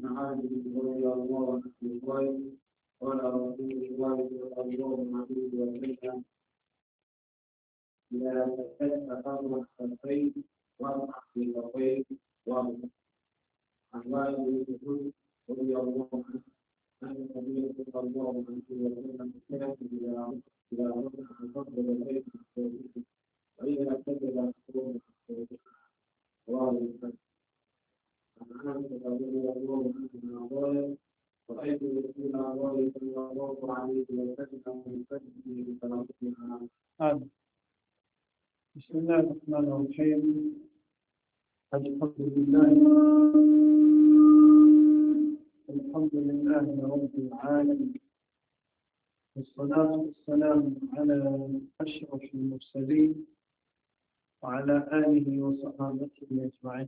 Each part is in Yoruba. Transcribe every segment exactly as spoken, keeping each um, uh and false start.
بن عابد رضي الله عنه قال قال رسول الله صلى الله عليه وسلم إذا تكلم فضل الخلفين وارفع في الخلفين وارفع عن وائل بن رضي الله عنه أن النبي صلى الله عليه وسلم كان إذا إذا رفع فضل البيت وإذا كتب فضل وارفع عن عائشة رضي الله عنها قالت رأيت رسول الله صلى الله عليه وسلم من فجره بثلاثتها. بسم الله الرحمن الرحيم. الحمد لله الحمد لله رب العالمين، والصلاة والسلام على أشرف المرسلين وعلى آله وصحابته أجمعين.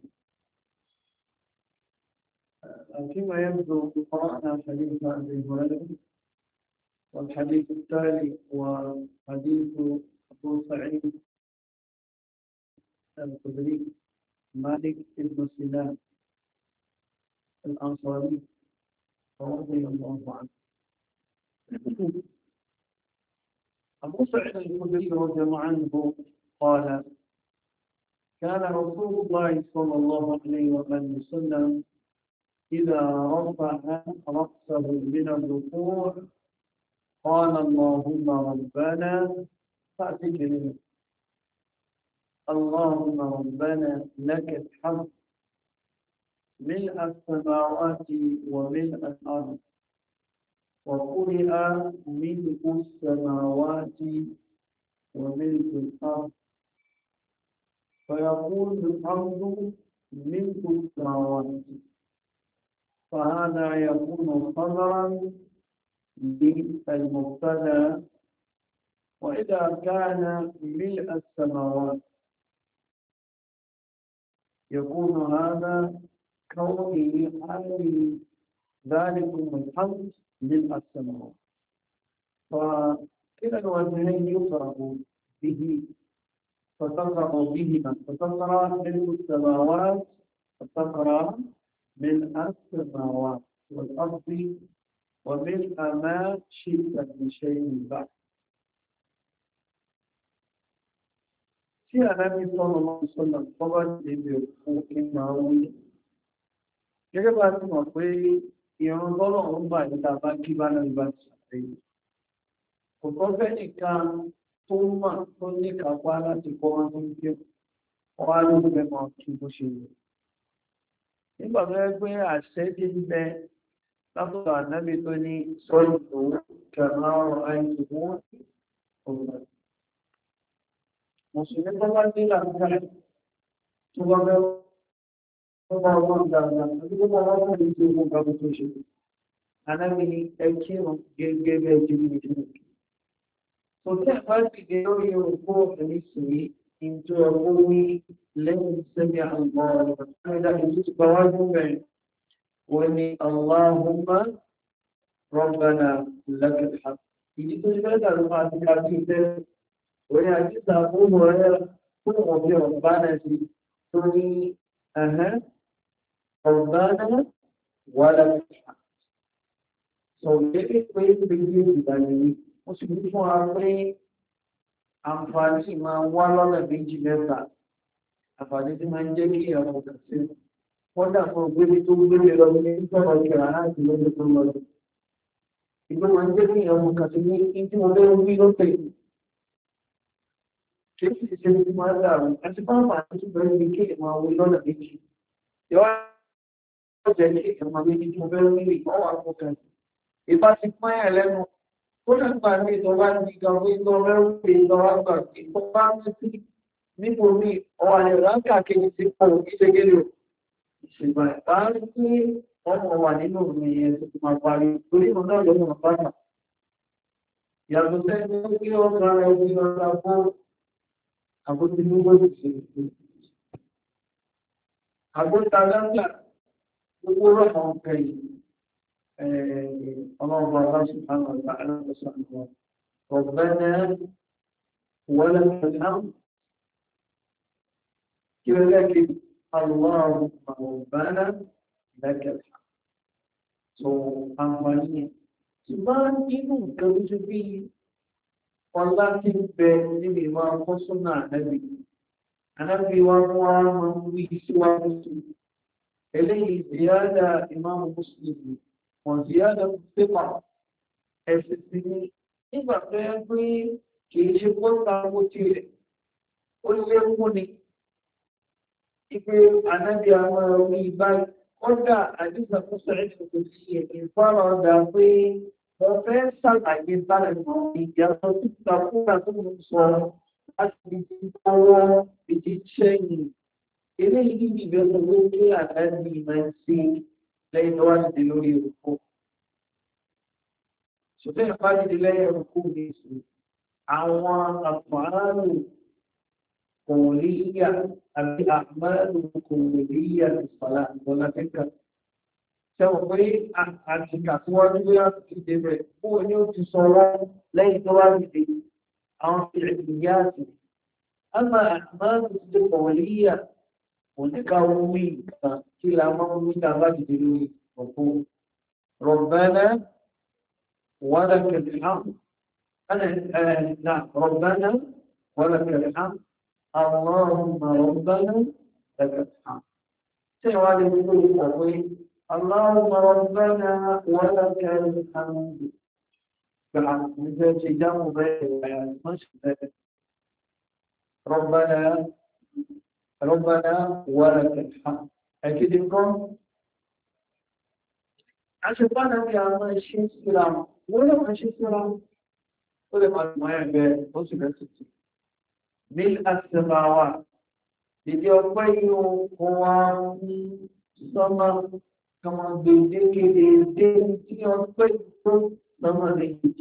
فيما يبدو قرأنا حديث أبي هريرة، والحديث التالي هو حديث أبو سعيد الخدري مالك بن سنان الأنصاري رضي الله عنه. أبو سعيد الخدري رضي الله عنه قال: كان رسول الله صلى الله عليه وسلم إذا رفع رأسه من الركوع قال: اللهم ربنا فاعتقنا، اللهم ربنا لك الحمد ملء السماوات وملء الأرض، وقرئ ملء السماوات وملء الأرض، فيقول الحمد ملء السماوات، فهذا يكون خبرا للمبتدا. وإذا كان ملء السماوات يكون هذا كونه حال ذلكم الحمد ملء السماوات، فكلا الوجهين يقرأ به، فتقرأ بهما، فتقرأ ملء السماوات فتقرأ ملء السماوات والأرض وملء ما شئت بشيء بعد. tí Ànábì sallallahu alaihi wasallam tó bá ti lè fún ìmọ̀ orí gẹ́gẹ́ bá ti mọ̀ pé ìrun tọ́lọ̀ ń bà níta bá kí bá náà bá ti ṣàtẹ́yìn, kò tọ́ fẹ́ nìkan tó mà tó ní kápá láti kọ́ wọn tó ń gbé ọwá ló ń bẹ́mọ̀ kí bó ṣe rẹ̀. Nígbà tó yẹ pé àṣẹ ti ń bẹ látọ̀dọ̀ Ànábì tó ní sọ́ọ̀lù tó kẹ̀mọ́ ọ̀rọ̀ àìsàn wọn ọ̀gbà. Mùsùlùmí tó bá ní àgbáyé tó bá bẹ́rẹ̀ tó bá wọ́n dáadáa àti tó bá wọ́n ní tí ó mú gbogbo tó ṣe. Ànábì ní ẹkí wọn gẹ́gẹ́ bẹ́ẹ̀ tí ó ní ìlú. Tó tí àbá ti gẹ lórí orúkọ ẹni sí ìjọ ọgbó wí lẹ́yìn sẹ́mi àwọn ọ̀rọ̀ ìdá ìlú ti bá wájú mẹ́rin. Wọ́n ní Allahumma Rabbana lakal hamd. Ìdí tó ṣe fẹ́ dàrú máa ti ká sí ìfẹ́ ويعجز أبو هريرة كل ربي ربنا في سوري أها ربنا ولا الحمد. سوري كويس بيجي بداني مسلمين شو عارفين أنفاسي ما ولا بيجي بيتا أنفاسي ما نجي يا أبو كسر وده فوقي تقول لي لو نيجي نقول كلامنا تقول تقول إذا ما نجي يا أبو كسر إنت مودي روبي روبي kìí ṣe ní máa dáàrùn àti báwọn àti bẹ̀rẹ̀ ní kí ìmọ̀ àwọn ìlọ́nà méjì yọ́ jẹ́ ní ìmọ̀ méjì tí mo bẹ̀rẹ̀ ní ìgbọ́wà fọ́kàn ìbá ti pín ẹ̀ lẹ́nu tó lẹ́gbà ní ìjọba ní ìjọba ìjọba pé ìjọba gbà pé tó bá ń sí nípo ní ọwà ní ránkà kejì sí pọ̀ ìṣẹ́gẹ́lẹ̀ ìṣègbà ìbá ń sí ọmọ wà nínú ìrìn tó ti máa parí torí ìmọ̀ náà lọ́mọ bàtà yàtọ̀ sẹ́ni kí ọ̀gá ẹbí ọ̀gá fún àbótí ní gbọ́dọ̀ sí àgbóta lọ́gbà gbogbo rọ̀mọ̀ ọ̀pẹ̀ yìí ọlọ́ọ̀bọ̀ aláṣù àwọn ọ̀gá aláṣù àwọn ọ̀gbẹ́nà wọlé pẹ̀lú kí ó lẹ́kì aláwọ̀ ọ̀gbẹ́nà lẹ́kẹ̀ẹ́ so àǹfààní yẹn ṣùgbọ́n nínú nǹkan tó ṣe bí ọlá tí ń bẹ níbi ìmọ̀ akọ́sọ́nà ànábì ànábì wa mú wa máa ń wí síwájú sí eléyìí ziyada ìmáàmù Mùsùlùmí wọn ziyada pépà ẹ̀sìn sí ní nígbà tó yẹ pé kì í ṣe pọ́ńtà owó tirẹ̀ ó lékún ni ipe ànábì àwọn orí báyìí kódà àdìsá fún sọ̀rọ̀ ìṣòro sí ìfọ̀rọ̀ ọ̀dà pé wọ́n fẹ́ ṣàlàyé báyìí mọ́ ìyàtọ̀ síta fúnra tó ń sọ láti fi kọ́wọ́ ìdí sẹ́yìn eléyìí ní ìbẹ̀rù owó kí àdáni máa ń ṣe lẹ́yìn tó wá dìde lórí òkú. ṣùgbọ́n ìpàdé lẹ́yìn òkú ní ìsìn àwọn àfààní kòwòlíyà àbí àmàlù kòwòlíyà ìfàlà ìbọ̀lá kẹ́kẹ́. Sẹ́wọ̀n pé àtìkà tí wọ́n dúró láti kéde rẹ̀ fún ní ó ti sọ̀rọ̀ lẹ́yìn tó wá dìde àwọn ìrìnìyà àti. Àmà àmàlù ti kòwòlíyà kò ní ká wí nǹkan kí la máa ń wí ká bá dìde lórí òkú. Rabbana wa lakal hamd. Rabbana wa lakal hamd. اللهم ربنا لك الحمد سيوالي بقول أقول اللهم ربنا ولك الحمد فعلا مثل شجام بيت مش ربنا ربنا ولك الحمد أكيد لكم عشان أنا في عمان شيء سلام ولا ما شيء سلام ولا ما يعمل بس بس ملء السماوات لدي أقويه هو سما كما بيجيك دين تي أقويه سما بيجيك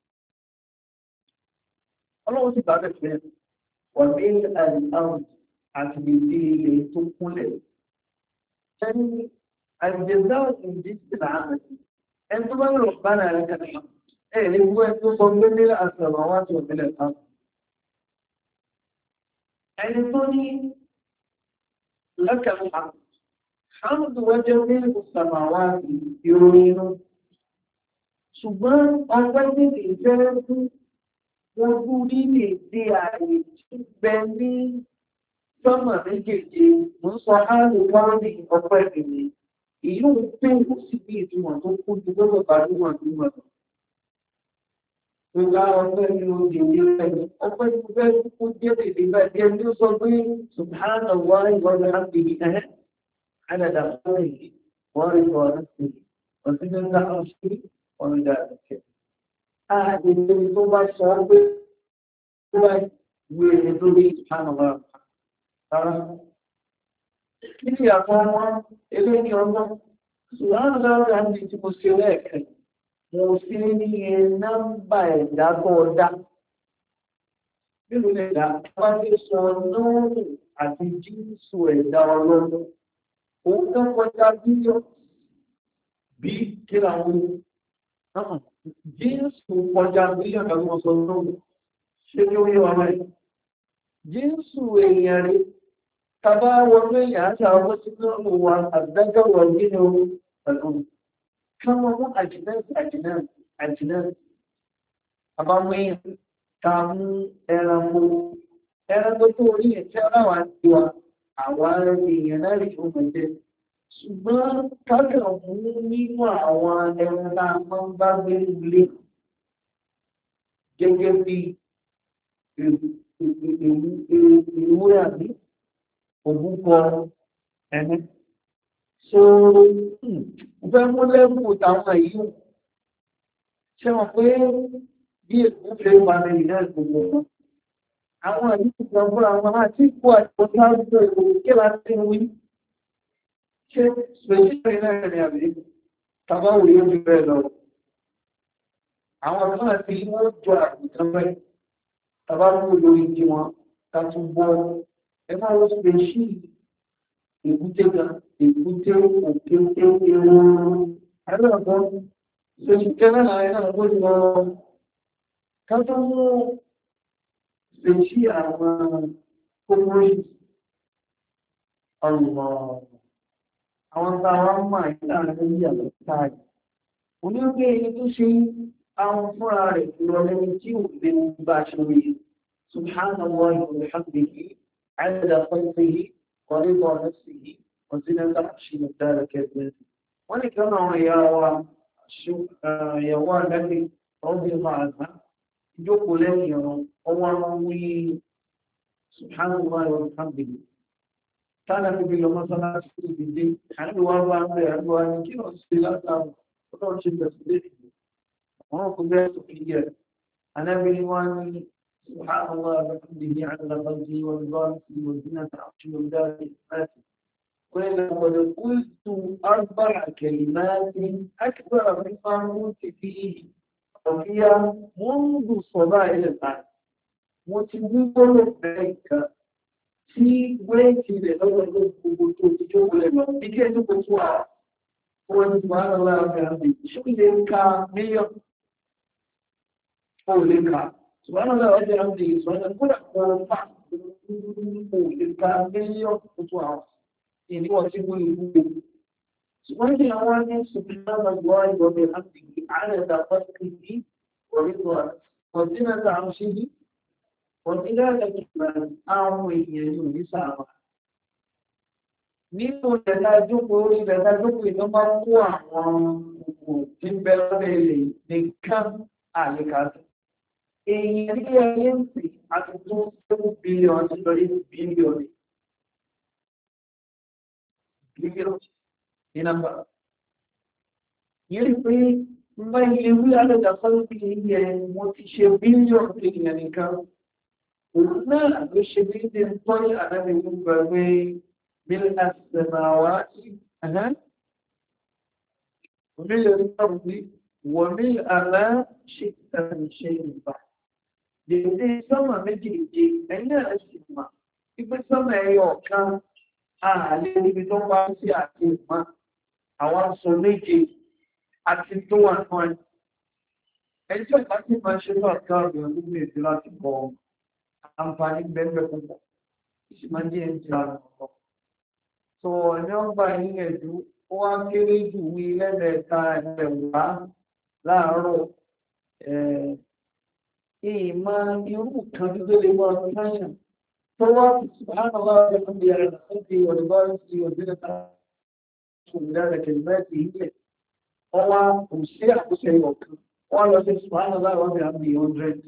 الله سبحانه وتعالى وملء الأرض عتبتي لتقول يعني الجزاء من جنس العمل أنتم ربنا لك الحمد إيه هو أنتم ملء السماوات وملء الأرض ẹni tó ní lẹ́kẹ̀ẹ́ ṣáàmùdù wẹ́jẹ́ ní ìsàmàwà ìròyìn inú ṣùgbọ́n ọgbẹ́ nílé ìfẹ́rẹ́ fún wọn bú nílé dé ààrẹ tí bẹ ní sọ́mà méjèèjì mú sọ áàrùn wọ́n ní ọpẹ́ ìrìn ìyún pé ó sì bí ìtumọ̀ tó kú ju gbọ́dọ̀ bá níwọ̀n níwọ̀n Ìgbà ọ̀pẹ́ ni ó di ní ẹ̀yìn. Ọpẹ́ tí fẹ́ kú jẹ́ tètè bá jẹ́ ní ó sọ pé Subhanallah ìwọ̀n àti ìhẹ́. Àdàdà fún èyí, wọ́n rí wọ́n rántí. Ọ̀sìn ní ọ̀gá ọ̀sìn, wọ́n rí dára kẹ́. Ààrẹ tó bá sọ pé ó bá wé ẹni tó rí Subhanallah. Rárá. Kí ni àpọ̀ wọn eléyìí ọgbọ́n? Subhanallah àti tí mo ṣe lẹ́ẹ̀kẹ́. Mo sí ní nọ́mbà ẹ̀dá tó ọdá. Nínú ẹ̀dá, wọ́n ti sọ nóòrù àti jíǹsù ẹ̀dá ọlọ́run. Òun tó kọjá bílíọ̀ bí kí làwọn jíǹsù kọjá bílíọ̀ tàbí wọ́n sọ nóòrù. Ṣé kí ó yẹ wà láì? Jíǹsù èèyàn rí. Tàbá wọnú èèyàn àti àwọn tí wọ́n wà àdájọ́ wọ̀ nínú pẹ̀lú. Káwọn mú àjìnẹ́sì àjìnẹ́sì àjìnẹ́sì. Àbámú èèyàn ká mú ẹran mú. Ẹran tó tó orí ẹ̀tẹ́ ọláwà ti wà, àwọn èèyàn náà rí ọmọ jẹ́. Ṣùgbọ́n kájọ̀ mú nínú àwọn ẹran náà máa ń bá gbé ilé. Gẹ́gẹ́ bí ìwúrẹ́ àbí òbúkọ ẹni. So, fẹ́ mú lẹ́bù tàwọn yìí ṣe wọ́n pé bí èkó fẹ́ wà ní ìrìnà ìgbòmò àwọn àyíkù kan fún àwọn àti ìkó àjọ́ta àjọ́ ìgbòmò kí láti wí ṣe spẹ̀ṣẹ̀ náà rẹ̀ àbí tàbáwò yóò fi bẹ́ẹ̀ lọ àwọn kan àti wọ́n jọ àgùntàn rẹ̀ tàbáwò lórí jí wọn tàtúbọ̀ ẹgbẹ́ wọ́n spẹ̀ṣẹ̀ èkúté kan èkúté òkè ẹ̀rọ ẹ̀rọ ṣèṣìkẹ́rẹ́ láàrin náà wọ́n lọ kájọ́ mú ṣèṣì àwọn kòkòrò ọ̀rọ̀ àwọn tàwọn máa ìlànà ní àlọ́tàrí onígbé ẹni tó ṣe àwọn fúnra rẹ̀ ìrọ̀lẹ́ni tí ò lè bá ṣe rí subhanallahi wa bihamdihi adada khalqihi wa rida nafsihi wa zinata arshihi maqdara kalimatihi wọ́n ní kan àwọn ìyàwó àdáni ọdún máa ìjókòó lẹ́yìn ọ̀rọ̀ ọwọ́ wí subhanallahi wa bihamdihi tánà níbi lọ mọ́sánláṣí tó dìde àríwá bá ń rẹ̀ àríwá ní kí wọ́n ṣe látàrí ọlọ́run ṣe tẹ̀sílẹ̀ àwọn kò bẹ́ẹ̀ tó fi yẹ anábìrì wá ní subhanallah wa bihamdihi adada khalqihi wa rida nafsihi wa zinata arshihi maqdara kalimatihi ولقد قلت أربع كلمات أكبر مما قلت فيه وهي منذ الصباح إلى الآن وتقول ذلك في وجه لغير الجمهور بكي تقول هو سبحان الله وبحمده شو لك مليون هو لك سبحان الله وبحمده سبحان الله كل أقوال فعل هو لك مليون خطوة ini wajib ibu. Sebenarnya awalnya subhanallah wa bihamdihi adada khalqihi wa ridha wa zinata arshihi wa tilala kalimatihi àwọn èèyàn yóò ní sáà. Nínú ìdẹ̀ta jókòó orí ìdẹ̀ta jókòó ìlú máa ń kó àwọn òkú tí ń bẹ lábẹ́ ilẹ̀ nìkan àyíkáṣẹ́. Èèyàn ní ẹyẹ ń pè àti tó seven bílíọ̀nù lórí bílíọ̀nù. Ini nampak. Jadi pun mai lewi ada dasar ini yang motivasi bilion ini yang kan. Karena bersebut dengan ada dengan berbagai bil as-samawati, aha. ومن الأرض ومن على شتى شيء بعد. Jadi sama menjadi hanya asma. Ibu sama ayokkan. Ààlé níbi tó bá sí àti ìpá àwọn aṣọ méje àti tó wà náà ẹni tí ọ̀pá tí máa ṣe náà káàbì ọdún méjì láti bọ̀ àǹfààní bẹ́ẹ̀ púpọ̀ ìṣì máa jẹ́ ẹni tí a lọ kọ́. So ẹni ọgbà yín ẹ̀dú ó wá kéré jù wí lẹ́lẹ́ta ẹ̀wà láàárọ̀ ìmọ̀ irú kan tó lè mọ́ ọdún náà فالله سبحان الله وبحمده على خلقه ورضا نفسه وزنة عرشه ومداد كلماته هو مسيح وسيوك وقال سبحان الله وبحمده hundred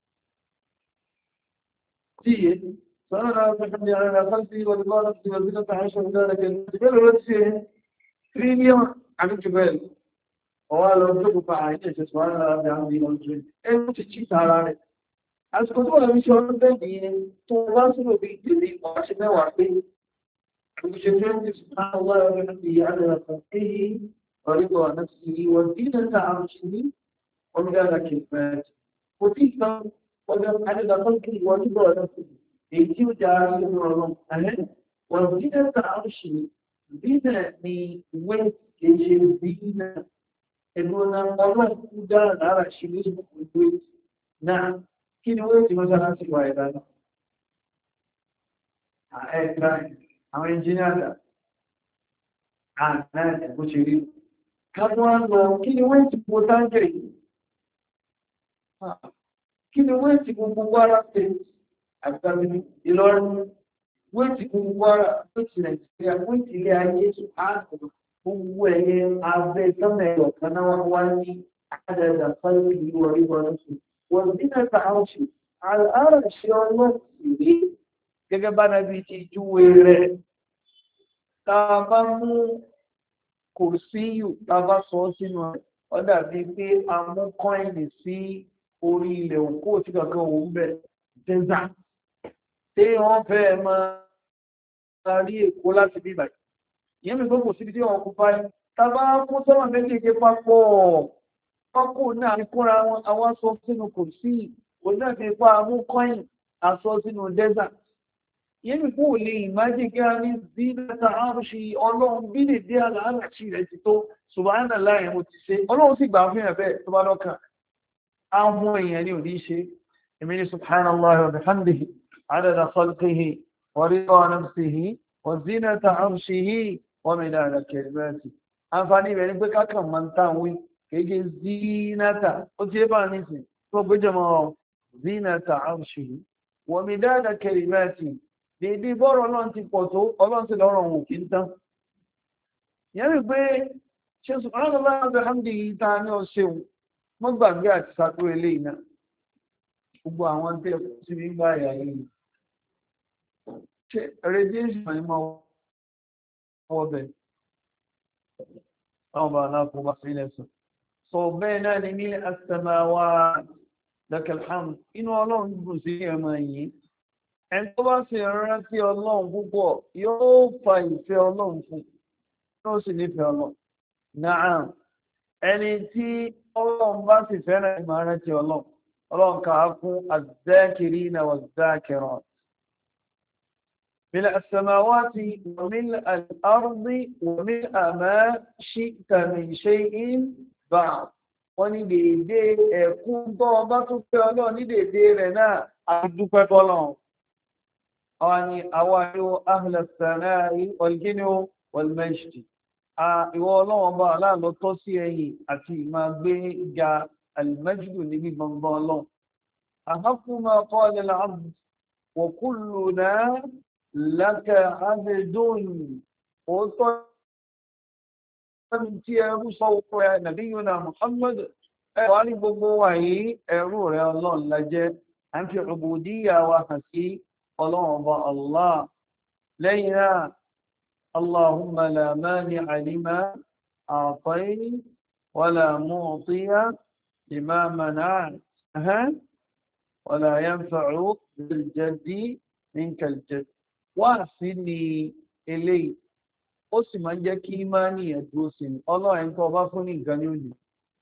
تيه سبحان الله وبحمده على خلقه ورضا نفسه وزنة عرشه ومداد كلماته قالوا رجسيه ترينيوم عن الجبال وقال رجل فعاينة سبحان الله وبحمده hundred ايه متشيط على àsìkò tó wà ní ṣe ọdún bẹ́ẹ̀ ni tó wá sínú bí ìdílé ọ̀ṣẹ́ mẹ́wàá pé àgbèṣe twenty subhanallah wa bihamdihi adada khalqihi wa rida nafsihi wa zinata arshihi wa midada kalimatihi kò tí ì tán ọjọ́ adada khalqihi wa rida nafsihi èyí tí ó jà á nínú ọ̀rọ̀ àhẹ́ wa zinata arshihi zina ni ìwé kejì zina ẹ̀dùn náà ọlọ́run kú dára lára ṣe ní ìwé náà. Kí ni wọ́n ti mọ́sánásí wà ìdáná? Ẹ̀ẹ́gbà àwọn ẹnjìnìyàdà àná ẹ̀kọ́ ṣe rí. Káwọn lọ kí ni wọ́n ti mọ́ táńjẹ̀ yìí? Kí ni wọ́n ti gbogbo wára pé àgbàmì Ìlọrin? Wọ́n ti gbogbo wára pé ti Nàìjíríà, wọ́n ti ilé ayé ààrùn gbogbo ẹ̀yẹ abẹ́ sọ́mọ̀ ẹ̀yọ̀ kan náà wá ní àádọ́dà fáìlì ìlú orí wọn sí. وزنة عرشه على العرش الله gẹ́gẹ́ bá nàbí ti júwe rẹ̀ tá bá mú kùrsíyù tá bá sọ sínú ó dàbí pé a mú kọ́ìnì sí orí ilẹ̀ òkú òtí kankan òun bẹ̀ dẹ́zà tí wọ́n fẹ́ máa rí èkó láti bí báyìí ìyẹn mi gbogbo síbi tí wọ́n kú báyìí tá bá mú sọ́mà méjèèjì papọ̀ ọkù náà ní kúnra wọn àwọn sọ sínú kò sí òun fi pa mú kọ́yìn àsọ sínú dẹ́sà yẹn ní kú lè ìmájì kí a ní zinata arshi ọlọ́run bí lè dé àlàáṣì rẹ̀ ti tó subhanallah mo ti ṣe ọlọ́run sì gbà fún ẹ̀fẹ́ tó bá lọ́kàn àwọn èèyàn ní òní ṣe èmi ní subhanallah wa bihamdihi adada khalqihi wa rida nafsihi wa zinata arshihi wa midada kalimatihi àǹfààní rẹ̀ ní pé kákan máa ń tàn wí kéje zinata ó ti bá nísìn tó gbéjọ mọ́ zinata arshihi wa midada kalimati dédé bọ́rọ̀ ọlọ́run ti pọ̀ tó ọlọ́run ti lọ́rọ̀ òun kì í tán yẹn rí pé ṣe subhanallahi wa bihamdihi ta ní ọ̀ṣẹ́un mọ́ gbàgbé àti sàtó ilé iná gbogbo àwọn tẹ́ sí ní gbá ìyá yìí ṣe radiation ni máa wọ́ bẹ̀ àwọn bá aláàkó bá sí lẹ́sùn sọ bẹ́ẹ̀ náà ni nílẹ̀ as-samawat lakal hamd inú ọlọ́run dùn sí ẹ̀mọ̀ yìí ẹni tó bá sì rántí ọlọ́run púpọ̀ yóò fa ìfẹ́ ọlọ́run fún yóò sì nífẹ̀ẹ́ ọlọ́run náà ẹni tí ọlọ́run bá sì fẹ́ràn ìmọ̀ rántí ọlọ́run ọlọ́run kà á fún az-zakirina waz-zakirat ملء السماوات وملء الأرض وملء ما شئت من شيء بعد wọ́n ní dèédé ẹ̀kún tó ọba tó pé ọlọ́run ní dèédé rẹ̀ náà àdúpẹ́ fọ́lọ́run àwọn ni àwọn yóò ahla as-sana'i wal-gini wal-majdi ìwọ ọlọ́run bá aláàlọ́ tọ́ sí ẹ̀yìn àti ìmá gbé ga al-majdu níbi gbọ̀ngbọ̀n ọlọ́run ahaqqu ma qala al-'abd wa kulluna laka 'abdun òótọ́ tí ẹrú sọ òkú ẹ nabiyuna Muhammad ẹwà ní gbogbo wa yìí ẹrú rẹ ọlọ́run lájẹ́ à ń fi ubudiyya wa hàn sí ọlọ́run ọba Allah lẹ́yìn náà Allahumma la mani'a lima a'tayta wa la mu'tiya lima mana'ta wa la yanfa'u dhal jaddi minkal jadd wá sí ni eléyìí ó sì máa ń jẹ́ kí ìmánì ẹ̀ dúró sí ni ọlọ́run ẹni tó ọba fún ní nǹkan ní òní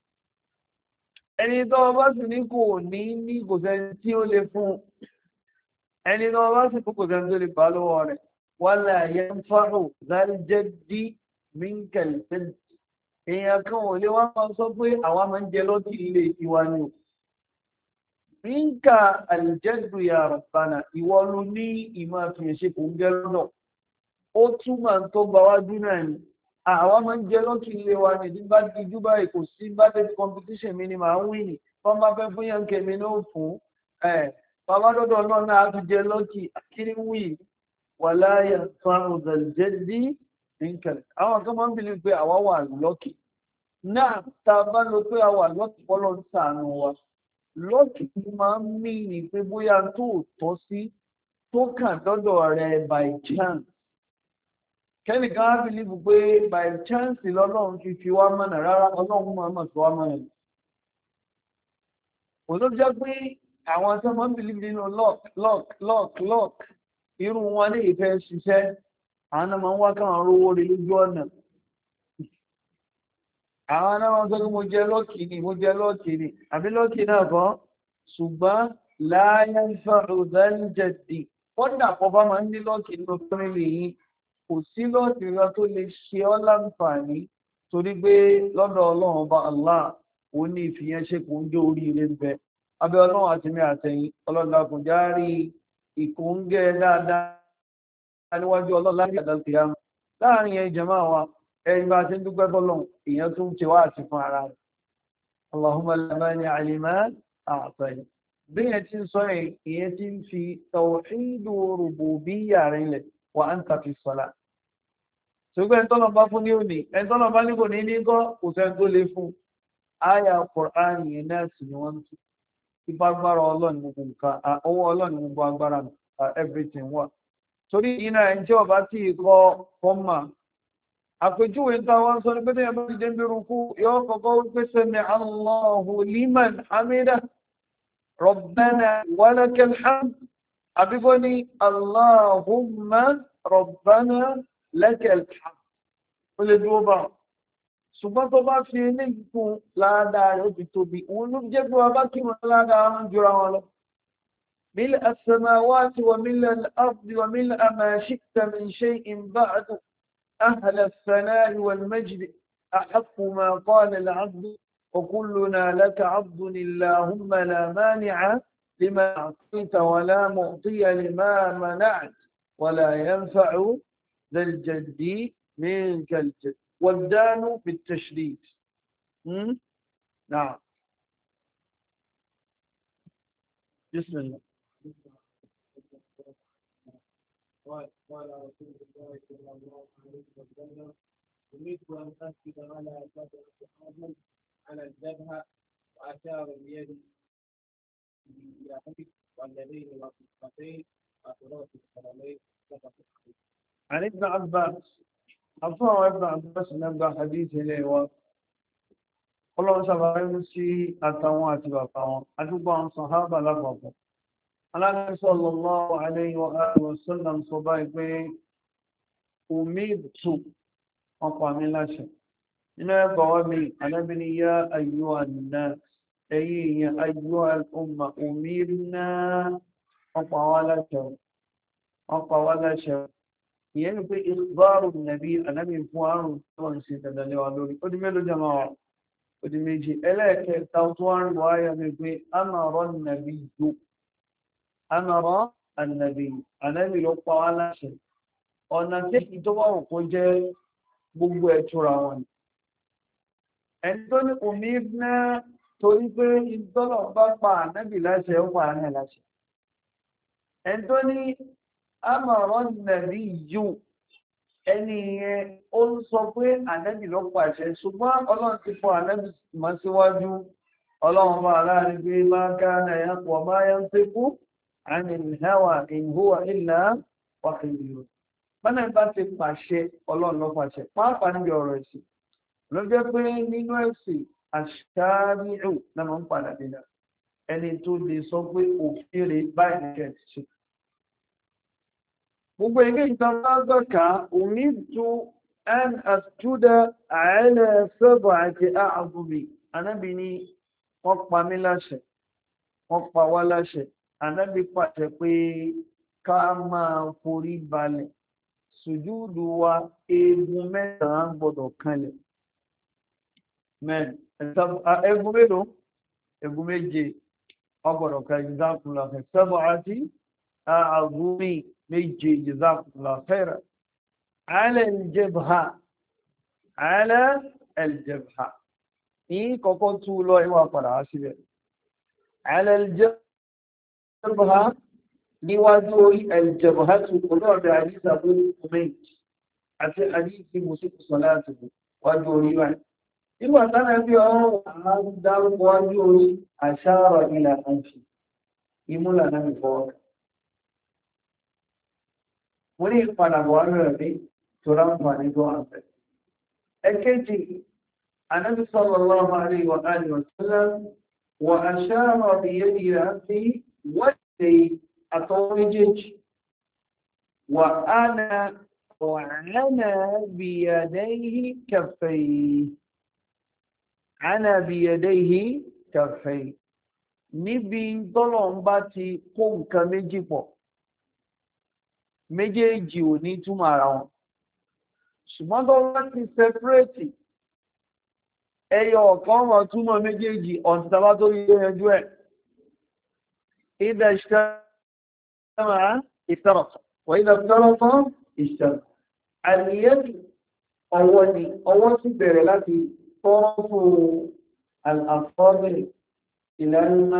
ẹni tó ọba sì ní kò ní ní kò sẹ́ni tí ó lè fún ẹni tó ọba sì fún kò sẹ́ni tó lè bá lọ́wọ́ rẹ̀ wala yanfa'u dhal jaddi minkal jadd èèyàn kan ò lè wá máa sọ pé àwa máa ń jẹ lọ́tì ilé tiwa ni o minka al-jaddu ya rabbana ìwọ ló ní ìmọ̀ àfihàn ṣe kò ń gẹ́ lọ́dọ̀ ó túmọ̀ tó gba wájú náà ni àwọn máa ń jẹ lọ́kì ilé wa ní tí bá di jú báyìí kò sí bá dé competition mi ni màá ń wí ní wọ́n bá fẹ́ fún yàn kẹ́mi náà fún ẹ̀ bàbá dọ́dọ̀ náà náà á tún jẹ lọ́kì kiri wí wala yanfa'u dhal jaddi minkal àwọn kan máa ń bìlí pé àwa wà lọ́kì náà tá a bá lọ pé àwa lọ́kì fọlọ́ ń sàánú wa lọ́kì máa ń mí ní pé bóyá tó tọ́ sí tó kàn dọ́dọ̀ rẹ̀ by chance kẹ́nì kan á bìlíbù pé by chance lọ́lọ́run ti fi wá mọ̀nà rárá ọlọ́run máa mọ̀ tó wá mọ̀nà. òun jẹ́ pé àwọn tó máa ń bìlíbù nínú lock lock lock lock irú wọn ní ìfẹ́ ṣiṣẹ́ àwọn náà máa ń wá káwọn rówó rí lójú ọ̀nà. àwọn náà máa ń sọ pé mo jẹ lọ́ọ̀kì ni mo jẹ lọ́ọ̀kì ni àbí lọ́ọ̀kì náà kan ṣùgbọ́n la yanfa'u dhal jaddi wọ́n dàpọ̀ bá máa ń ní lọ́ọ̀kì nínú fẹ́rẹ́lì yìí kò sí lọ́ọ̀tì rẹ tó lè ṣe ọ́ láǹfààní torí pé lọ́dọ̀ ọlọ́run ọba Allah ó ní ìfìyẹn ṣe kò ń jó oríire ń bẹ abẹ́ ọlọ́run àti mi àtẹ̀yìn ọlọ́run dàkùn járí ìkóńgẹ́ dáadáa níwájú ọlọ́run láti àdàtì yá láàrin yẹn jẹ̀mọ́ àwa ẹni bá ti ń dúpẹ́ bọ́lọ́run ìyẹn tó ń ṣe wá àti fún ara rẹ̀ Allahumma la mani'a lima a'tayta bí yẹn ti ń sọ ìyẹn ti ń fi tawhidu rububiyyah rẹ̀ lẹ̀ wa anta fi salat ṣùgbọ́n ẹni tọ́lọ̀ bá fún ní òní ẹni tọ́lọ̀ bá ní kò ní ní kọ́ kò sẹ́ni tó lè fún àyà Qur'an yẹn náà sì ni wọ́n tú ipa agbára ọlọ́run gbogbo nǹkan owó ọlọ́run gbogbo agbára everything wà torí iná ẹni tí ọba tí ì kọ́ fọ́mà àpèjúwe ń ta wọn sọ ní pé tẹ́yẹ bá ti dé nbírun kú yóò kọ́kọ́ wípé sami Allahu liman hamida rabbana walakal hamd àbíkọ́ ní Allahumma rabbana lakal hamd ó lè dúró bá ṣùgbọ́n tó bá fi ní fún ládàá rẹ̀ ó fi tóbi òun ló jẹ́ pé wọ́n bá kí wọn ládàá wọn jura wọn lọ. ملء السماوات وملء الأرض وملء ما شئت من شيء بعد أهل الثناء والمجد أحق ما قال العبد وكلنا لك عبد اللهم لا مانع لما أعطيت ولا معطي لما منعت ولا ينفع ذا الجد منك الجد والدال بالتشديد náà bísímìlá. قال قال رسول الله صلى الله عليه وسلم أمرت أن أسجد على سبعة حجر على الجبهة وأشار بيده إلى حجر واليدين والركبتين وأطراف القدمين. عن ابن عباس أفضل ابن عباس نبدأ حديث إليه Ọlọ́run ṣàbáyé sí àtàwọn àti bàbá wọn, àdúgbò àwọn sàhábà lápapọ̀. Ànábì sallallahu alayhi wa alihi wa sallam sọ báyìí pé umirtu wọ́n pa mí láṣẹ. Nínú ẹgbàwọ́ mi, Ànábì ní yá ayyuhan nas, ẹ̀yin èèyàn ayyuhal umma umirna wọ́n pa wá láṣẹ. Wọ́n pa wá láṣẹ. Ìyẹn ni pé ikhbaru nàbí Ànábì fún àrùn tó ń ṣe dandanlẹ́wà lórí. Ó di mélòó jẹ́ máa wà? Odi méjì ẹlẹ́ẹ̀kẹta tó wá ń wá ayà mi pé amara an-nabiyyu amara an-nabiyyu ànábì ló pa wá láṣẹ ọ̀nà tí èyí tó wà òkú jẹ́ gbogbo ẹ̀tura wọn. ẹni tó ní omi ná torí pé ìtọ́lọ̀ bá pa ànábì láṣẹ ó pa àná láṣẹ. ẹni tó ní amara an-nabiyyu ẹni yẹn ó ń sọ pé ànábì ló pàṣẹ ṣùgbọ́n ọlọ́run ti fọ ànábì mọ́ síwájú ọlọ́run bá aláàrin pé máa ká náà wọ́n máa yẹn ń pépú àmì ìhẹ́wà ìhùwà ìlà wákìlì. bọ́nà bá ti pàṣẹ ọlọ́run ló pàṣẹ pàápàá níbi ọ̀rọ̀ ẹ̀sìn ló jẹ́ pé nínú ẹ̀sìn àṣàríhù náà máa ń padà nílà ẹni tó lè sọ pé òfin rẹ̀ báyìí kẹ́ẹ̀tì ṣe. gbogbo ilé ìtàbá gbọ́ka umirtu an asjuda ala sab'ati a'zumi anábì ní wọ́n pa mí láṣẹ wọ́n pa wá láṣẹ anábì pàṣẹ pé ká máa forí balẹ̀ sùjúdù wa eegun mẹ́ta gbọ́dọ̀ kanlẹ̀ mẹ́rin eegun mélòó eegun méje ọgbọ̀dọ̀ kan ìdákùnlá sab'ati a'zumi méje jazakumullahu khairan ala al-jabha ala al-jabha ní kọ́kọ́ tú lọ ìwà padà wá síbẹ̀ ala al-jabha níwájú orí al-jabha tó kọ́lọ́ ọ̀dọ̀ àdísà tó ní méjì àti àdísì mùsùlùmí sọ́lá àti wájú orí wa nígbà tánà bí ọ̀rọ̀ dárúkọ wájú orí ashara ila anfi ìmúlà náà fọwọ́ wọ́n ní ìpadàbọ̀ rẹ̀ rí tó ráńfà ní tó àfẹ́. ẹ̀kẹ́jì anábì sallallahu alayhi wa alihi wa sallam wa ashara bi yadihi àti wọ́dẹ̀ àtọwọ́ méjèèjì wa ana wa ana bi yadayhi kaffayhi ana bi yadayhi kaffayhi níbi tọ́lọ̀ ń bá ti kó nǹkan méjì pọ̀ méjèèjì ò ní túmọ̀ ara wọn ṣùgbọ́n tó wá ti sẹpẹ́rẹ́tì ẹyọ ọ̀kan wọn túmọ̀ méjèèjì ọ̀tí tàbá tó rí ẹjú ẹ̀ ìdá ìṣẹ́mà ìṣẹ́rọ̀tọ̀ wọ́n ìdá ìṣẹ́rọ̀tọ̀ ìṣẹ́rọ̀ àníyẹ́dì ọwọ́ ni ọwọ́ sì bẹ̀rẹ̀ láti tọ́rọ̀fù àfọ́bìnrin ìlànà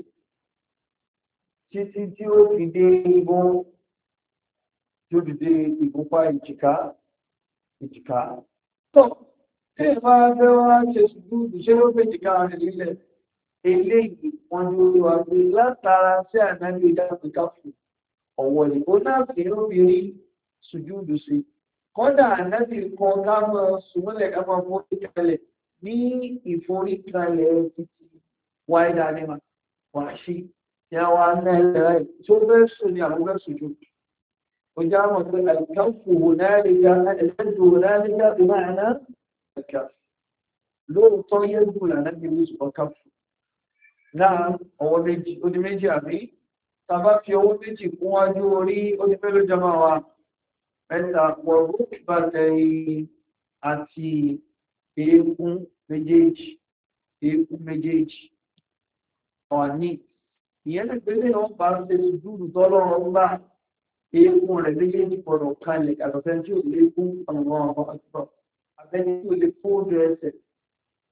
títí tí ó fi dé igbó tí ó dìde ìgúnpá ìjìká ìjìká tó tí ìbá fẹ́ wá ṣe ṣùgbọ́n ìṣẹ́ ló fẹ́ ìjìká rẹ̀ nílẹ̀ eléyìí wọ́n ní orí wa pé látara sí ànábì ìdáàbòká fún ọ̀wọ́ ìbò náà fi ń fi rí sùjúdù sí kọ́dà ànábì kan ká mọ́ sùmọ́lẹ̀ ká máa forí kalẹ̀ ní ìforí kalẹ̀ títí wáyé dánímà wà sí ìyàwó anáìlẹ̀ tí ó fẹ́ sùn ní àwọn fẹ́ sùjúdù وجاءوا الكف هنالك الحد هنالك بمعنى الكف لو طيب ولا نبي ويسب الكف نعم هو méjì ó di méjì àbí tàbá fi owó méjì kún wájú orí ó di mélòó jama wa mẹ́ta pọ̀ rúkbàtẹ̀ àti eékún méjèèjì eékún méjèèjì ọ̀ní ìyẹn lè pèsè wọn bá ṣe sùdúrù tọ́lọ́run bá eékún rẹ̀ méjèèjì pọ̀rọ̀ kalẹ̀ àtọ̀fẹ́ tí ó lè kún ọ̀nà ọ̀pọ̀ àtúbọ̀ abẹ́ni tí ó lè fóòdù ẹsẹ̀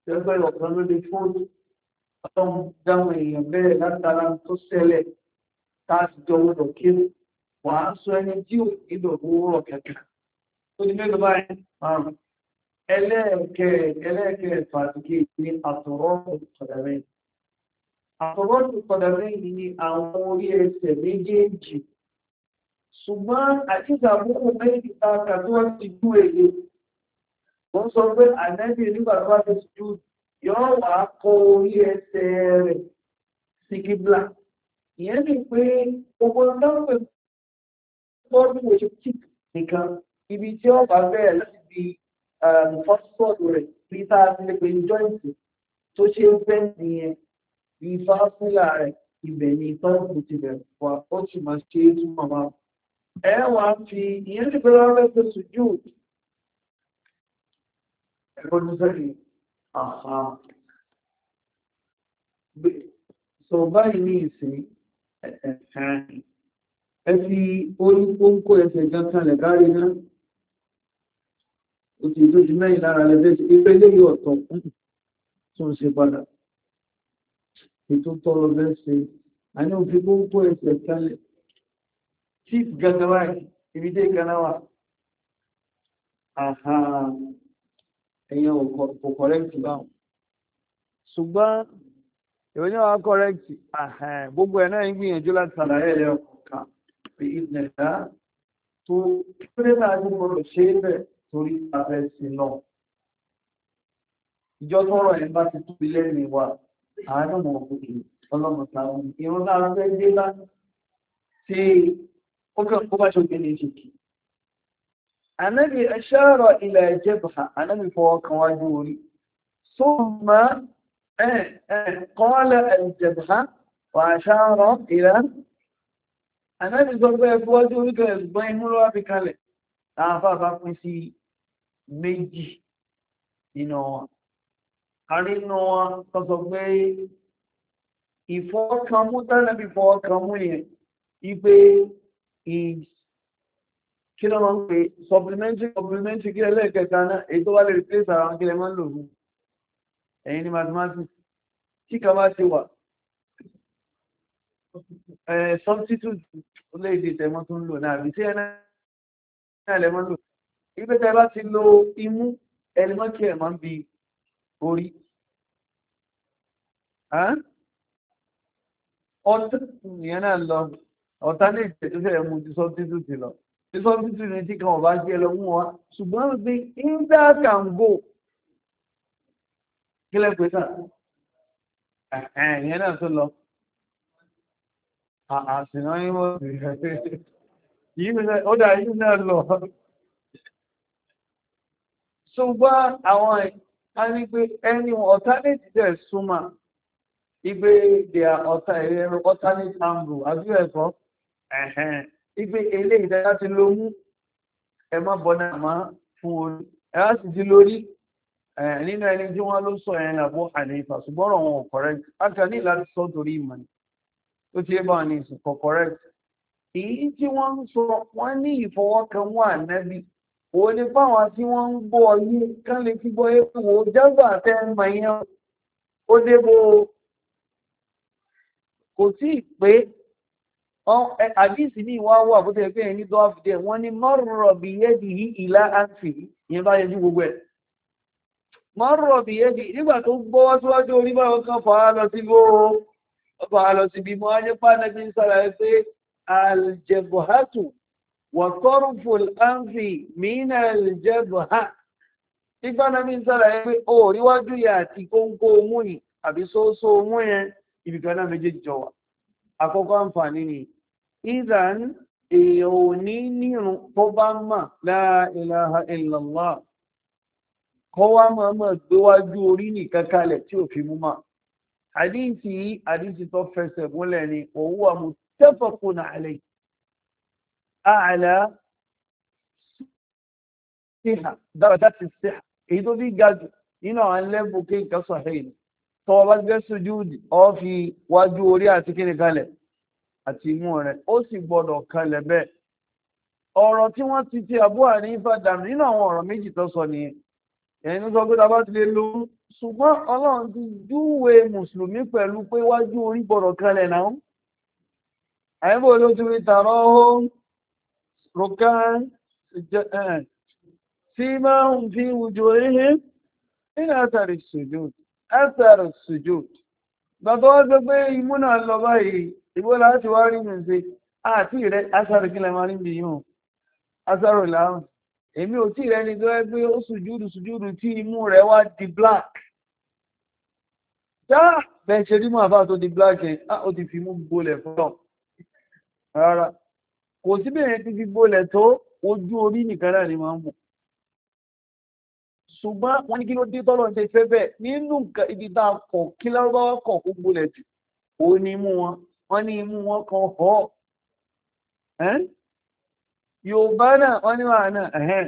ẹgbẹ́ ọ̀kan ló lè fóònù ọlọ́run dáhùn èèyàn bẹ́ẹ̀ látara tó ṣẹlẹ̀ tá a sì jọ wọ́dọ̀ kí wọ́n á sọ ẹni tí ò nílò owó rọ̀ kẹ̀kẹ́ ó ní mélòó báyìí márùn ẹlẹ́ẹ̀kẹ́ ẹlẹ́ẹ̀kẹ́ fàtìkì ní àtọ̀rọ̀ọ̀tù kọ̀dàrẹ́ àtọ̀rọ̀ọ̀tù kọ̀dàrẹ́ yìí ni àwọn orí ẹsẹ̀ méjèèjì ṣùgbọ́n àtìgbà àkókò méjì ta kàtó ti dú èyí wọ́n sọ pé ànẹ́bí nígbà tó bá ti dú yóò wá kọ orí ẹsẹ̀ rẹ̀ sí kíblà ìyẹn ni pé gbogbo ọlọ́pẹ̀ fọ́dún oṣù kík nìkan ibi tí ó bá bẹ̀rẹ̀ láti di fọ́sọ́ọ̀dù rẹ̀ bí tá a ti lè pè ní jọ́ìntì tó ṣe ń fẹ́ nìyẹn bí fáfúlà rẹ̀ ibẹ̀ ni tọ́ọ̀bù ti bẹ̀rẹ̀ wá ó sì máa ṣe é túmọ̀ máa ẹ wàá fi ìyẹn ti pé wọ́n fẹ́ fẹ́ sùjú ẹ̀kọ́ ní sẹ́yìn àhà sọ báyìí ní ìsìn ẹ fi orí kóńkó ẹsẹ̀ gan kalẹ̀ kárí náà ó ti tó ti mẹ́rin lára lẹ́fẹ́ sí ipé léyìí ọ̀tọ̀ tó ń ṣe padà ètò tọrọ bẹ́ẹ̀ ṣe àní òfin kóńkó ẹsẹ̀ kalẹ̀ chief gangan báyìí ibi dé ganá wà àhà ẹ̀yàn kò kọ̀rẹ́kì báwọn ṣùgbọ́n ìwé ní wọ́n kọ̀rẹ́kì àhàn gbogbo ẹ̀ náà ń gbìyànjú láti ṣàlàyé ẹ̀rẹ́ ọkàn pé ìdẹ̀dá tó kéré náà ní gbọdọ̀ ṣe é bẹ̀ torí abẹ́ sí náà ìjọ tọrọ ẹ̀ bá ti tóbi lẹ́nu wa àánú mọ̀ òkè ọlọ́mọta ìrún náà fẹ́ dé bá tí ó kẹ́ kó bá ṣogbé ní ṣèkì ànábì ashara ila jabha ànábì fọwọ́ kan wájú orí summa qala al-jabha wa ashara ila ànábì sọ pé ẹ̀fọ́ wájú orí kan ẹ̀sùgbọ́n inú ló wá fi kalẹ̀ àfáàfá pín sí méjì nínú wọn àrínú wọn tó sọ pé ìfọwọ́kanmú tánàbì fọwọ́kanmú yẹn wípé kí ló máa ń pè supplementary supplementary kí ẹlẹ́ẹ̀kẹta náà èyí tó wá lè replace ara wọn kí lẹ máa ń lò fún ẹ̀yin ní mathematics tí kan bá ti wà substitute orílẹ̀-èdè tẹ̀mọ́ tó ń lò náà àbí tí ẹ̀ náà lẹ máa ń lò ìgbé tẹ bá ti lo imú ẹlẹ́mọ́kì ẹ̀ máa ń bi orí ọ̀tá ìyẹn náà lọ ọ̀tá lè jẹ́ tó fẹ́ mú ti substitute lọ tí substitute ní tí kan ọ̀bá jẹ́ lọ mú wa ṣùgbọ́n gbé inda can go kílẹ̀ pé sáà ìyẹn náà tó lọ àṣìná yíwọ́ yìí ó dà yìí náà lọ ṣùgbọ́n àwọn a ní pé ẹni alternate jẹ́ súnmọ́ igbe their alternate angle àbí ẹ̀kọ́ igbe ilé ìdájá ti ló mú ẹmọ́ bọ́nà àmá fún orí ẹ̀rá sì ti lórí nínú ẹni tí wọ́n ló sọ ẹ̀yìn Abu Hanifa ṣùgbọ́rọ̀ wọn correct aka ní láti sọ torí ìmọ̀ tó ti bá ní ìsìnkọ̀ correct èyí tí wọ́n ń sọ wọ́n ní ìfọwọ́kan wà nẹ́bí òun ni fáwọn tí wọ́n ń gbọ́ yí kán lè fi gbọ́ epo wò jágbà tẹ́ mọ̀ yẹn ó débò kò tí ì pé àdísì ní ìwà wà bó tẹ́ pé ẹni tó àfìdẹ́ wọ́n ní marra bi yadihi ila anfi ìyẹn bá yẹjú gbogbo ẹ̀ marra bi yadihi nígbà tó gbọ́ wá síwájú orí báwọn kan fà á lọ sí bó fà á lọ sí bí mo á jẹ́ pàdé bí ń sára ẹ pé al-jabhatu wa tarfu al-anfi min al-jabha nígbà náà bí ń sára ẹ pé ó ríwájú yà àti kóńkó mú yìí àbí sóósó mú yẹn ibìkan náà méjèèjì jọ wà àkọ́kọ́ àǹfààní ni ìdán èèyàn ò ní nírun tó bá mà la ilaha illallah kọ́ wá máa mọ̀ gbéwájú orí nìkan kalẹ̀ tí ò fi mú mà àdíǹtì àdíǹtì tó fẹsẹ̀ múlẹ̀ ni òun wà muttafaqun alayhi àlà síhà dáradá ti síhà èyí tó fi ga jù nínú àwọn lẹ́bù kéèkà sahih tọwọ́ bá gbé sùjúdì ó fi wájú orí àti kíni kalẹ̀ àti imú rẹ̀ ó sì gbọ́dọ̀ kalẹ̀ bẹ́ẹ̀ ọ̀rọ̀ tí wọ́n ti ti Abu Hanifa dànù nínú àwọn ọ̀rọ̀ méjì tó sọ nìyẹn ẹni sọ pé tàbá ti lè lo ṣùgbọ́n ọlọ́run ti júwe mùsùlùmí pẹ̀lú pé wájú orí gbọ́dọ̀ kanlẹ̀ náà àyẹ́bò ló ti rí tààrọ ohun rọ̀kán tí máa ń fi wùjọ ihe nínú àtàrí sujud àtàrí sujud bàbá wọ́n gbé pé imú náà lọ báyìí ìbò láti wá rí mi ṣe àti rẹ̀ asàrò kí lẹ máa rí mi yàn asàrò láàrùn èmi ò tí rẹ̀ ní tó ẹ́ pé ó sùjúdù sùjúdù tí imú rẹ̀ wá di black já bẹ́ẹ̀ ṣe rí mú àfáà tó di black ẹ̀ ó ti fi mú bolẹ̀ fọ́lọ̀ rárá kò sí bẹ́ẹ̀ ti fi bolẹ̀ tó ojú orí nìkan náà ni máa ń mú ṣùgbọ́n wọ́n ní kí ló dé tọ́lọ̀ ṣe fẹ́ bẹ́ẹ̀ nínú ibi tá a kọ̀ kí lárúbáwá kọ̀ kó bolẹ̀ jù ó ní imú wọn wọ́n ní imú wọn kan họ́ Yorùbá náà wọ́n ní wàá náà ẹ̀hẹ́n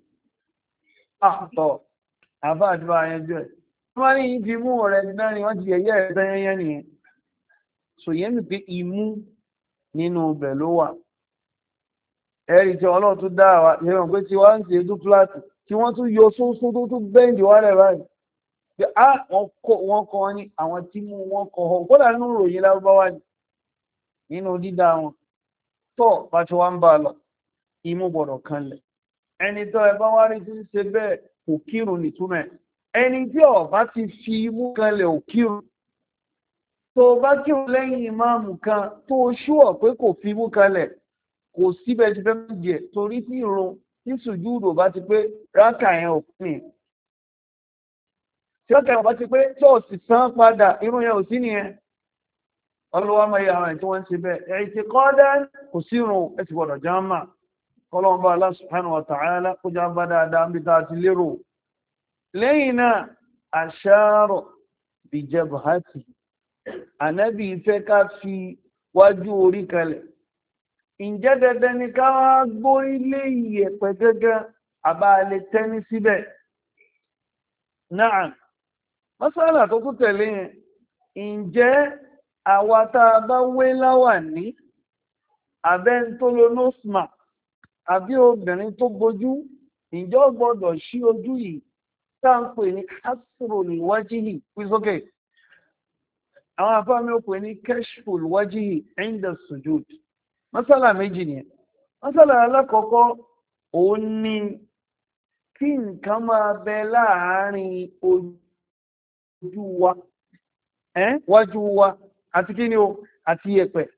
àtọ̀ àbá àti bá yẹn jọ ẹ̀ wọ́n ní ibi imú rẹ̀ náà ni wọ́n ti yẹ̀yẹ́ rẹ̀ tẹ́yẹ́yẹ́ nìyẹn sòyẹ́ mi pé imú nínú ibẹ̀ ló wà ẹ̀rí tí ọlọ́run tún dá wa ìrìn pé tí wọ́n ń ṣe dúpláàtì tí wọ́n tún yọ sóńsó tó tún bẹ́ǹdì wá rẹ̀ báyìí pé á wọ́n kọ́ ní àwọn tí mú wọn kọ́ ọ kódà nínú ìròyìn lárúbáwá ni nínú dídá wọn tó bá ti wá ń bá a lọ imú gbọ́dọ̀ kanlẹ̀ ẹni tó ẹ bá wá rí tí ń ṣe bẹ́ẹ̀ kò kírun nìtúmẹ̀ ẹni tí ó bá ti fi imú kanlẹ̀ ò kírun tó bá kírun lẹ́yìn ìmáàmù kan tó ṣúọ̀ pé kò fi imú kanlẹ̀ kò síbẹ̀ ti fẹ́ méjì ẹ̀ torí tí ìrun tí sùjúdù bá ti pé rákà yẹn ò pín tí ó kẹwàá bá ti pé tó sì san padà irun yẹn ò sí nìyẹn ọlọ́wọ́ máa yẹ àwọn ẹ̀ tí wọ́n ń ṣe bẹ́ẹ̀ ẹ̀ ti kọ́ dá kò sí irun ẹ̀ ti gbọ́dọ̀ já mà kọ́lọ́wọ́n bá Allah subhanahu wa ta'ala kó já bá dáadáa ń bí tá a ti lérò lẹ́yìn náà àṣàrò bí jabhati ànábì fẹ́ ká fi wájú orí kalẹ̀ ǹjẹ́ dandan ni ká wá gbórí lé iyẹ̀pẹ̀ gẹ́gẹ́ àbá lè tẹ́ní síbẹ̀ náà mọ́sálà tó kú tẹ̀lé yẹn ǹjẹ́ àwa tá a bá wé láwàní abẹ́ ń tó lo nósmà àbí obìnrin tó bojú ǹjẹ́ ó gbọ́dọ̀ ṣí ojú yìí tá à ń pè ní asro níwájíhì pínsókè àwọn afáàmì ó pè ní kashful wájíhì inda sujud mọ́sálà méjì nìyẹn mọ́sálà alákọ̀ọ́kọ́ òun ni kí nǹkan máa bẹ láàárín ojú wa wájú wa àti kí ni o àti yẹ̀pẹ̀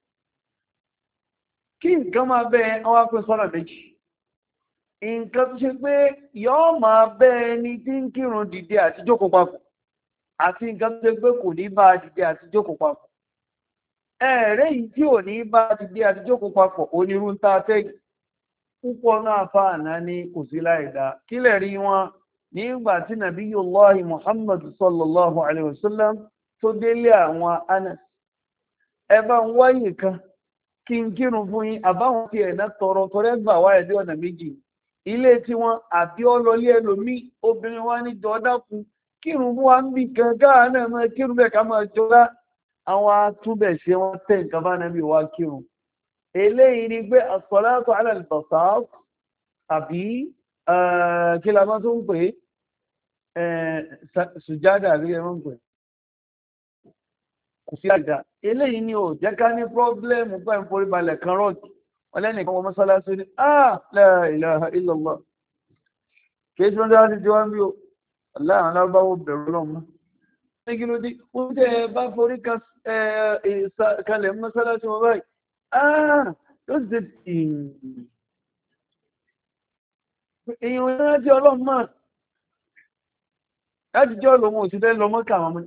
kí nǹkan máa bẹ ọwá pín sọ́nà méjì nǹkan tó ṣe pé yọ́ máa bẹ ẹni tí ń kírun dìde àti jókòó papọ̀ àti nǹkan tó ṣe pé kò ní bá dìde àti jókòó papọ̀ ẹ̀rẹ́ yìí tí ò ní bá dìde àti jókòó papọ̀ onírú ń ta tẹ́gì púpọ̀ náà fáànà ní kò sí láìdá kílẹ̀ rí wọn nígbà tí Nabiyullahi Muhammad sallallahu alaihi wasallam tó délé àwọn Anas ẹ bá ń wáyé kan kí n kírun fún yín àbáwọn ti ẹ̀nà tọrọ tọrẹ gbà wá ẹ̀dẹ́ ọ̀nà méjì ilé tí wọn àbí ọlọlé ẹlòmí obìnrin wa ní jọdákun kírun fún wa ń bì kan káà náà máa kírun bẹ́ẹ̀ ká máa jọra àwọn atúbẹ̀ ṣe wọ́n tẹ̀ nǹkan bá nàbí wá kírun eléyìí ni pé as-salatu ala al-basat àbí kí la máa tó ń pè é sùjádà àbí ẹ̀ máa ń pè kò sí àjà eléyìí ni ò jẹ́ ká ní pọ́blẹ́mù pẹ́ ń forí balẹ̀ kan rọ́ọ̀kì wọn lẹ́nìkan wọn mọ́sálásí ní ah la ilaha illallah kìí ṣe wọ́n dára ti wá ń bí o aláàrùn alábáwò bẹ̀rù lọ́mọ ní kí ló dé ó tẹ́ bá forí kalẹ̀ mọ́sálásí wọn báyìí ah ló ti ṣe tì èèyàn wọn náà jẹ́ ọlọ́run máa láti jẹ́ ọlọ́run òṣìṣẹ́ lọ́mọ́ kà wọn mọ́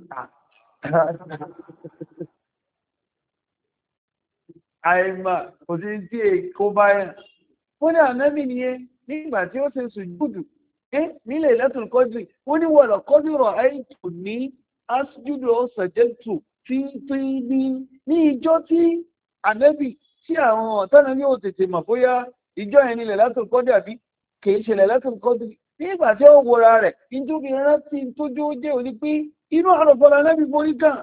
àìmà kò sí tí èkó báyà wọ́n ní ànábì nìyẹn nígbà tí ó ṣe sùjúdù nílẹ̀ Lailatul Qadri wọ́n ní wọ̀lọ̀ kọ́dúrọ̀ àìtò ní asjudu ọ̀sẹ̀jẹ̀tù tí tí ní ní ìjọ tí ànábì tí àwọn ọ̀tánà ní ò tètè mọ̀ bóyá ìjọ yẹn nílẹ̀ Lailatul Qadri àbí kìí ṣe Lailatul Qadri nígbà tí ó wọra rẹ̀ nítorí rántí tójú ó jẹ́ òní pé inú àrọ̀fọ́lá ànábì borí kan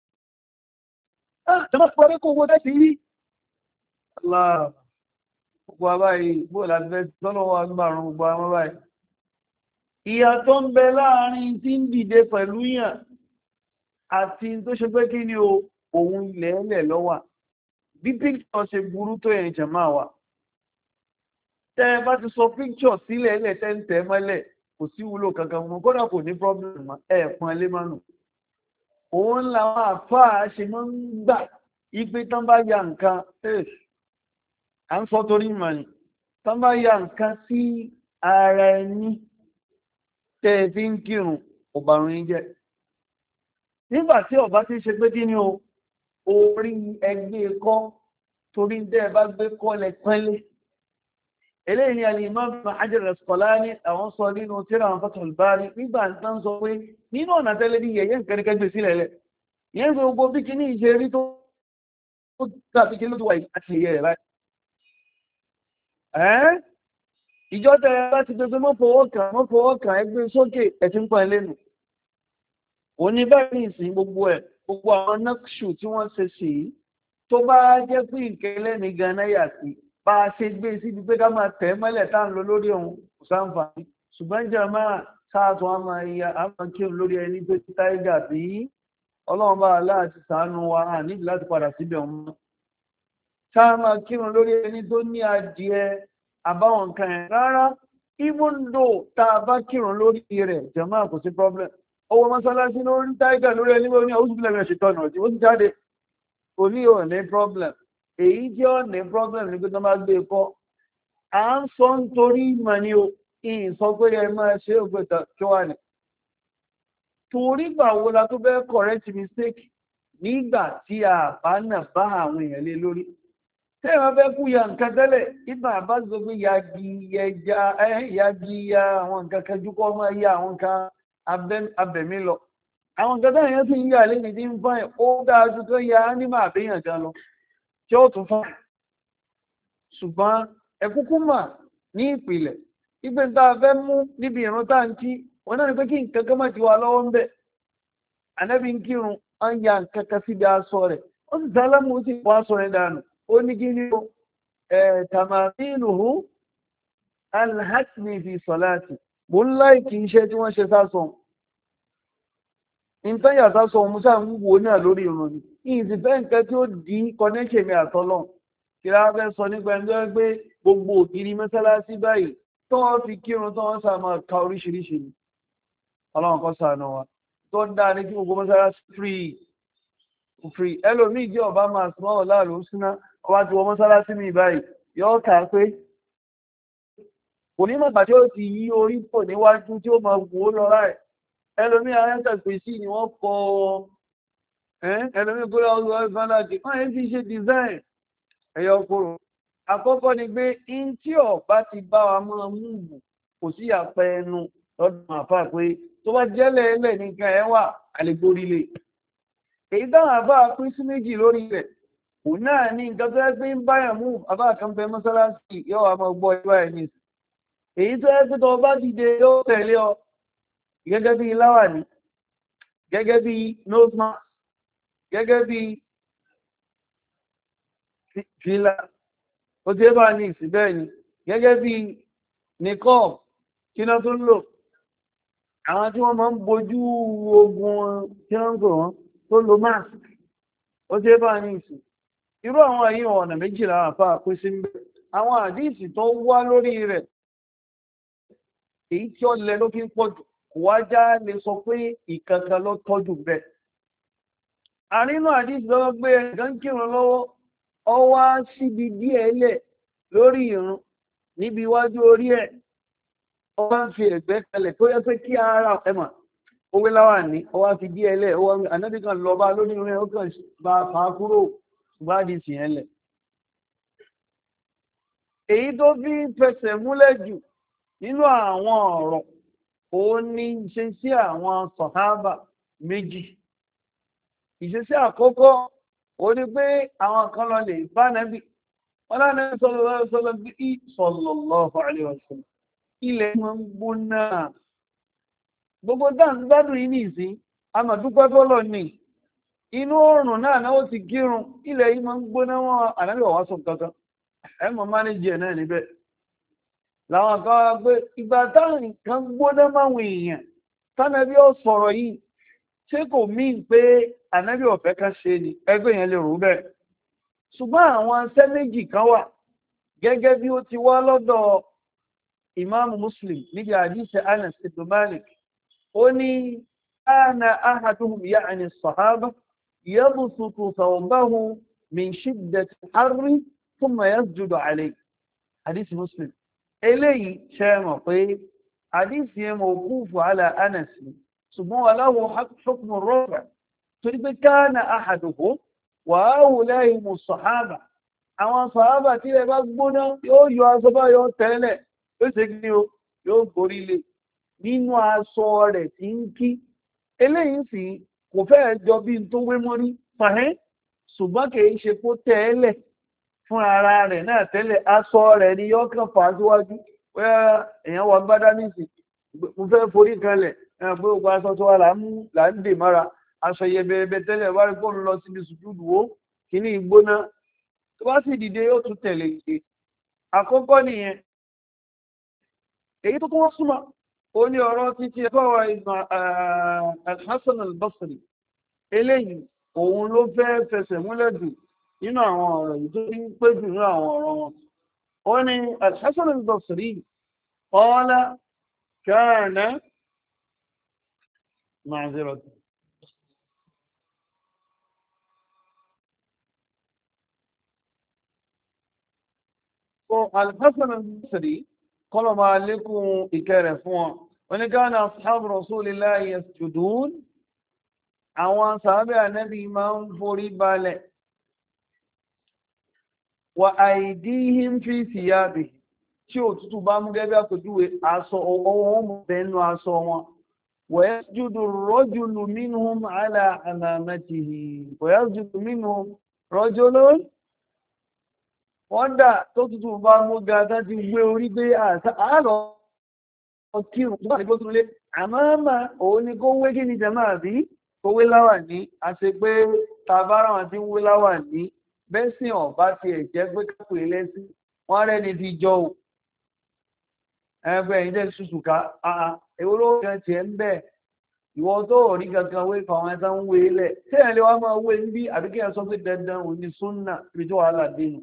ah tẹ́lá parí kò wọ́n tẹ́sí rí Allah gbogbo àbáyé bó láti fẹ́ tọ́lọ́wọ́ agbárùn gbogbo àwọn báyìí ìyàtọ̀ ń bẹ láàrin tí ń dìde pẹ̀lú yàn àti tó ṣe pé kí ni o òun lẹ́ẹ̀lẹ̀ lọ́wà bí píkṣọ̀ ṣe burú tó yẹn jẹ̀má wa tẹ́ ẹ bá ti sọ píkṣọ̀ sílẹ̀ ẹlẹ̀ tẹ́ǹtẹ́ mọ́lẹ̀ kò sí wúlò kankan fún kódà kò ní pọ́blẹ̀mù ẹ̀ pọn lé mánu òun làwọn àfáà ṣe máa ń gbà ipe tán bá ya nǹkan à ń sọ torí mọ̀ ni tán bá ya nǹkan sí ara ẹni tẹ́ ẹ fi ń kírun ọ̀bàrún yín jẹ́ nígbà tí ọba ti ṣe pé kí ni o orí ẹgbẹ́ kọ́ torí tẹ́ ẹ bá gbé kọ́ lẹ pẹ́lẹ́ eléyìí ni al-Imam Ibn Hajar al-Asqalani àwọn sọ nínú tírà àwọn Fathul Bari nígbà tán sọ pé nínú ọ̀nà tẹ́lẹ̀ ní yẹ̀yẹ́ nǹkan kẹgbẹ́ sílẹ̀ lẹ̀ yẹn gbogbo bí kí ní ìṣe rí tó tàbí kí ló tó wà àti ìyẹ́ rẹ̀ báyìí ẹ́ ìjọ tẹ́ ẹ bá ti gbogbo mọ́ fọwọ́ kàn mọ́ fọwọ́ kàn ẹgbẹ́ sókè ẹ̀tí ń pọn lẹ́nu òní báyìí ìsìn gbogbo ẹ̀ gbogbo àwọn nọ́ọ̀ṣù tí wọ́n ṣe sí tó bá jẹ́ pé ìkẹlẹ́ ní ganan yà sí bá a ṣe gbé síbi pé ká máa tẹ̀ mọ́lẹ̀ tá à ń lọ lórí òun kò sáǹfààní ṣùgbọ́n jẹ́ máa sáàtún á máa ya á máa kírun lórí ẹni pé tí táìgà bí ọlọ́run bá aláàtì sàánú wa hàn níbi láti padà síbẹ̀ òun mọ́ ká máa kírun lórí ẹni tó ní adìẹ àbáwọn nǹkan ẹ̀ rárá even though tá a bá kírun lórí rẹ̀ jẹ́ máa kò sí problem owó mọ́sálásí lórí táìgà lórí ẹni wọ́n ní àwọn òṣùpìlẹ̀ rẹ̀ ṣètọ́nà ọ̀tí ó ti jáde kò ní ò ní problem èyí jẹ́ ọ̀nà problem ní pé tó máa gbé kọ́ à ń sọ nítorí ìmọ̀ ni o ìyìn sọ pé ẹ máa ṣe ògbẹ́ta tó wà ní torí gbà wo la tó bẹ́ẹ̀ correct mistake nígbà tí a bá nà bá àwọn èèyàn lé lórí tí ẹ máa fẹ́ kú ya nǹkan tẹ́lẹ̀ ìgbà bá sọ pé yagi ẹja yagi ya àwọn nǹkan kẹjú kọ́ máa ya àwọn nǹkan abẹ̀mí lọ àwọn nǹkan tẹ́lẹ̀ yẹn sì ń yà lẹ́yìn tí ń fáyẹ̀ ó dáa ju tó ya ánímà àbẹ́yàn gan lọ tí ó tún fún ṣùgbọ́n ẹkúkú mà ní ìpìlẹ̀ ìgbé tá a fẹ́ mú níbi ìrun tá ń kí wọn náà ni pé kí nǹkan kan má ti wà lọ́wọ́ ń bẹ̀ ànábì ń kírun á ń ya nǹkan kan síbi aṣọ rẹ̀ ó sì sálámù ó sì fọ́ aṣọ rẹ̀ dànù ó ní kí ni ó tàmàfíìlùhù alhasni fi sọ̀láàtì mo ń láì kí iṣẹ́ tí wọ́n ṣe sásọ nǹkan yàtọ̀ sọ òun sáà ń wo náà lórí ìrun ni ìsìnfẹ́ nǹkan tí ó di connection mi àtọ́lọ́ kí la fẹ́ sọ nípa ẹni tó yẹ pé gbogbo ògiri mọ́sálásí báyìí tó wọ́n fi kírun tó wọ́n sáà máa ka oríṣiríṣi ni ọlọ́run kọ́ sànù wa tó ń dáa ní kí gbogbo mọ́sálásí free free ẹlòmíì jẹ́ ọba máa sọ ọ́ láàrú síná ọba tí wọ́n mọ́sálásí mi báyìí yọ kà pé onímọ̀gbà tí ó ti yí orí pò níwájú tí ó máa wò ó lọ láì ẹlòmíì arẹ́ntà pèsè ni wọ́n kọ́ ẹlòmíì kúrò ọgbọ̀n ẹgbẹ̀láàjì wọ́n yẹn ti ṣe design ẹ̀yọ kúrò àkọ́kọ́ ni pé in tí ọ̀bá ti bá wa máa mú bù kò sí àpẹ ẹnu lọ́dún àfà pé tó bá jẹ́lẹ̀ ẹlẹ̀ nìkan ẹ̀ wà àlègbórílẹ̀ èyí táwọn àfà pín sí méjì lórí rẹ̀ kò náà ní nǹkan tó yẹ pé ń báyàn mú àfà kan bẹ mọ́sálásí yóò wá máa gbọ́ ìwà ẹ̀ nìsí èyí tó yẹ pé tó bá dìde yóò tẹ̀lé ọ gẹ́gẹ́ bí láwàní gẹ́gẹ́ bí nose mask gẹ́gẹ́ bí fìlà ó tí ó bá ní ìsìnbẹ́ ni gẹ́gẹ́ bí nìkọ́ọ̀ kí náà tó ń lò àwọn tí wọ́n máa ń bojú ogun tí wọ́n ń pè wọ́n tó lo mask ó tí ó bá ní ìsìn irú àwọn ayé ọ̀nà méjìlá àpá pín sí ń bẹ àwọn àdíìsì tó wá lórí rẹ̀ èyí tí ó lẹ ló fi ń pọ̀ jù kò wá já lè sọ pé ìkankan ló tọ́jú bẹ́ẹ̀ àrínú àdíìsì lọ́wọ́ gbé ẹ̀gán kírun lọ́wọ́ ọwá síbi díẹ̀ lẹ̀ lórí ìrun níbi iwájú orí ẹ̀ ọwá ń fi ẹ̀gbẹ́ kalẹ̀ tó yẹ pé kí ara ẹ̀mà owó láwà ní ọwá fi díẹ̀ lẹ̀ ọwá ànábì kan lọ bá lórí ìrun ẹ̀ ó kàn bá fà á kúrò ṣùgbọ́n àdíìsì yẹn lẹ̀ èyí tó fi fẹsẹ̀ múlẹ̀ jù nínú àwọn ọ̀rọ̀ òun ní ṣe sí àwọn sàhábà méjì ìṣesí àkọ́kọ́ ó ní pé àwọn kan lọ lè bá nàbí wọn láti sallallahu alaihi wasallam bí sallallahu alaihi wasallam ilẹ̀ máa ń gbóná gbogbo dáǹtí gbádùn yìí ní ìsín amàdúpẹ́ fọ́lọ̀ ní inú oòrùn náà náà ó ti kírun ilẹ̀ yìí máa ń gbóná wọn ànábì ọ̀wá sọ kankan ẹ mọ̀ mánéjì ẹ̀ náà níbẹ̀ làwọn kan wá pé ìgbà táwọn nǹkan gbóná máwọn èèyàn tánàbí ó sọ̀rọ̀ yìí ṣé kò míì pé ànábì ọ̀fẹ́ kan ṣe ni ẹgbẹ́ yẹn lè rò bẹ́ẹ̀ ṣùgbọ́n àwọn iṣẹ́ méjì kan wà gẹ́gẹ́ bí ó ti wá lọ́dọ̀ ìmáàmù Muslim níbi àdíṣe Anas ibn Malik ó ní ana ahaduhum ya'ni as-sahaba yabsutu thawbahu min shiddati harri thumma yasjudu alayhi àdíṣe Muslim eléyìí ṣe mọ̀ pé àdíṣe yẹn mawqufu ala Anas ṣùgbọ́n aláwọ̀ hukmu ar-raf' torí pé kana ahaduhum wa ha'ula'i as-sahaba àwọn sàhábà tí ẹ bá gbóná yóò yọ aṣọ bá yọ tẹ́lẹ̀ ó ṣe kí o yóò gorí lé nínú aṣọ rẹ̀ tí ń kí eléyìí sì kò fẹ́ jọ bí n tó wé mọ́rí fàáhẹ́ ṣùgbọ́n kìí ṣe kó tẹ́lẹ̀ fún ara rẹ̀ náà tẹ́lẹ̀ aṣọ rẹ̀ ni yọ́ kàn fà síwájú wẹ́ẹ́ èèyàn wà gbádá nìsí mo fẹ́ forí kanlẹ̀ ẹ̀ pé gbogbo aṣọ tó wà là ń dè mára aṣọ yẹbẹrẹbẹ tẹ́lẹ̀ wá rí kó ń lọ síbi sùjúdù wo kíní ìgbóná tó bá sì dìde yóò tún tẹ̀lé ìṣe àkọ́kọ́ nìyẹn èyí tó tún wọ́n súnmọ́ ó ní ọ̀rọ̀ títí ẹ̀fọ́ wa ìgbọ̀n Al-Hasan al-Basri eléyìí òun ló fẹ́ fẹsẹ̀ múlẹ̀ jù nínú àwọn ọ̀rọ̀ yìí tó ń pé jù nínú àwọn ọ̀rọ̀ wọn ó ní Al-Hasan al-Basri qala kana ma'ziratan Al-Hasan al-Basri kọ́lọ̀ máa lékún ìkẹrẹ̀ fún wọn wọ́n ní kana ashabu rasulillahi yasjudun àwọn sàábẹ́ ànábì máa ń forí balẹ̀ wa aydihim fi thiyabihi tí òtútù bá mú gẹ́gẹ́ àpèjúwe aṣọ ọwọ́ wọn mú bẹ́ẹ̀nu aṣọ wọn wa yasjudu ar-rajulu minhum ala amamatihi wa yasjudu minhum rajulun wọ́n dà tó tútù bá mú ga tá ti gbé orí gbé àárọ̀ kírùn tó bá ní kó tún lé àmọ́mà òun ni kó wé kí ni jẹ́mà bí kó wé láwà ní àṣẹ pé tàbára wọn tí ń wé láwà ní bẹ́sìn ọ̀bá ti ẹ̀jẹ́ pé kápò ilẹ́sí wọ́n rẹ́ni fi jọ ò ẹgbẹ́ ìjẹ́ ṣùṣù ká àà ewúrò kan tiẹ̀ ń bẹ̀ ìwọ tó rí kankan wé fàwọn ẹ̀sán ń wé lẹ̀ tí ẹ̀ lè wá máa wé ń bí àbíkẹ́ sọ pé dandan òní súnnà ibi tó wàhálà dénú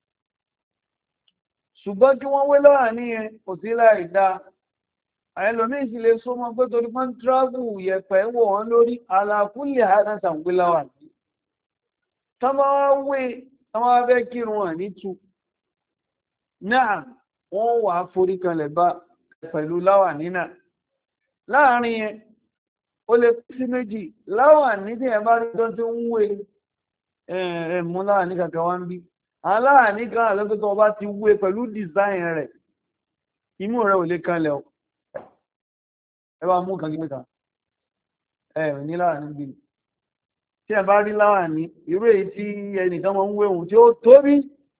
ṣùgbọ́n kí wọ́n wé lọ́wà ní ẹ kò sí láì dá ẹlòmíì sì lè só mọ́ pé torí pọ́n tíráàbù yẹ̀pẹ̀ wọ̀ wọ́n lórí alákùnlé àdáta ń gbé láwà ní tọ́mọ́ wé tọ́mọ́ fẹ́ kírun wọn ní tu náà wọ́n wà forí kanlẹ̀ bá pẹ̀lú láwà nínà láàrin yẹn ó lè sí méjì láwà ní tí ẹ bá rí tó tí ń wé ẹ̀ẹ̀mú láwà ní kankan wá ń bí aláàní kan àlọ́pẹ́ tó bá ti wé pẹ̀lú design rẹ̀ imú rẹ̀ ò lè kanlẹ̀ ọ̀ ẹ bá mú kan gígbẹ́ta ẹ̀ ní láàní bí tí ẹ bá rí láàní irú èyí tí ẹnìkan mọ́ ń wé ohun tí ó tóbi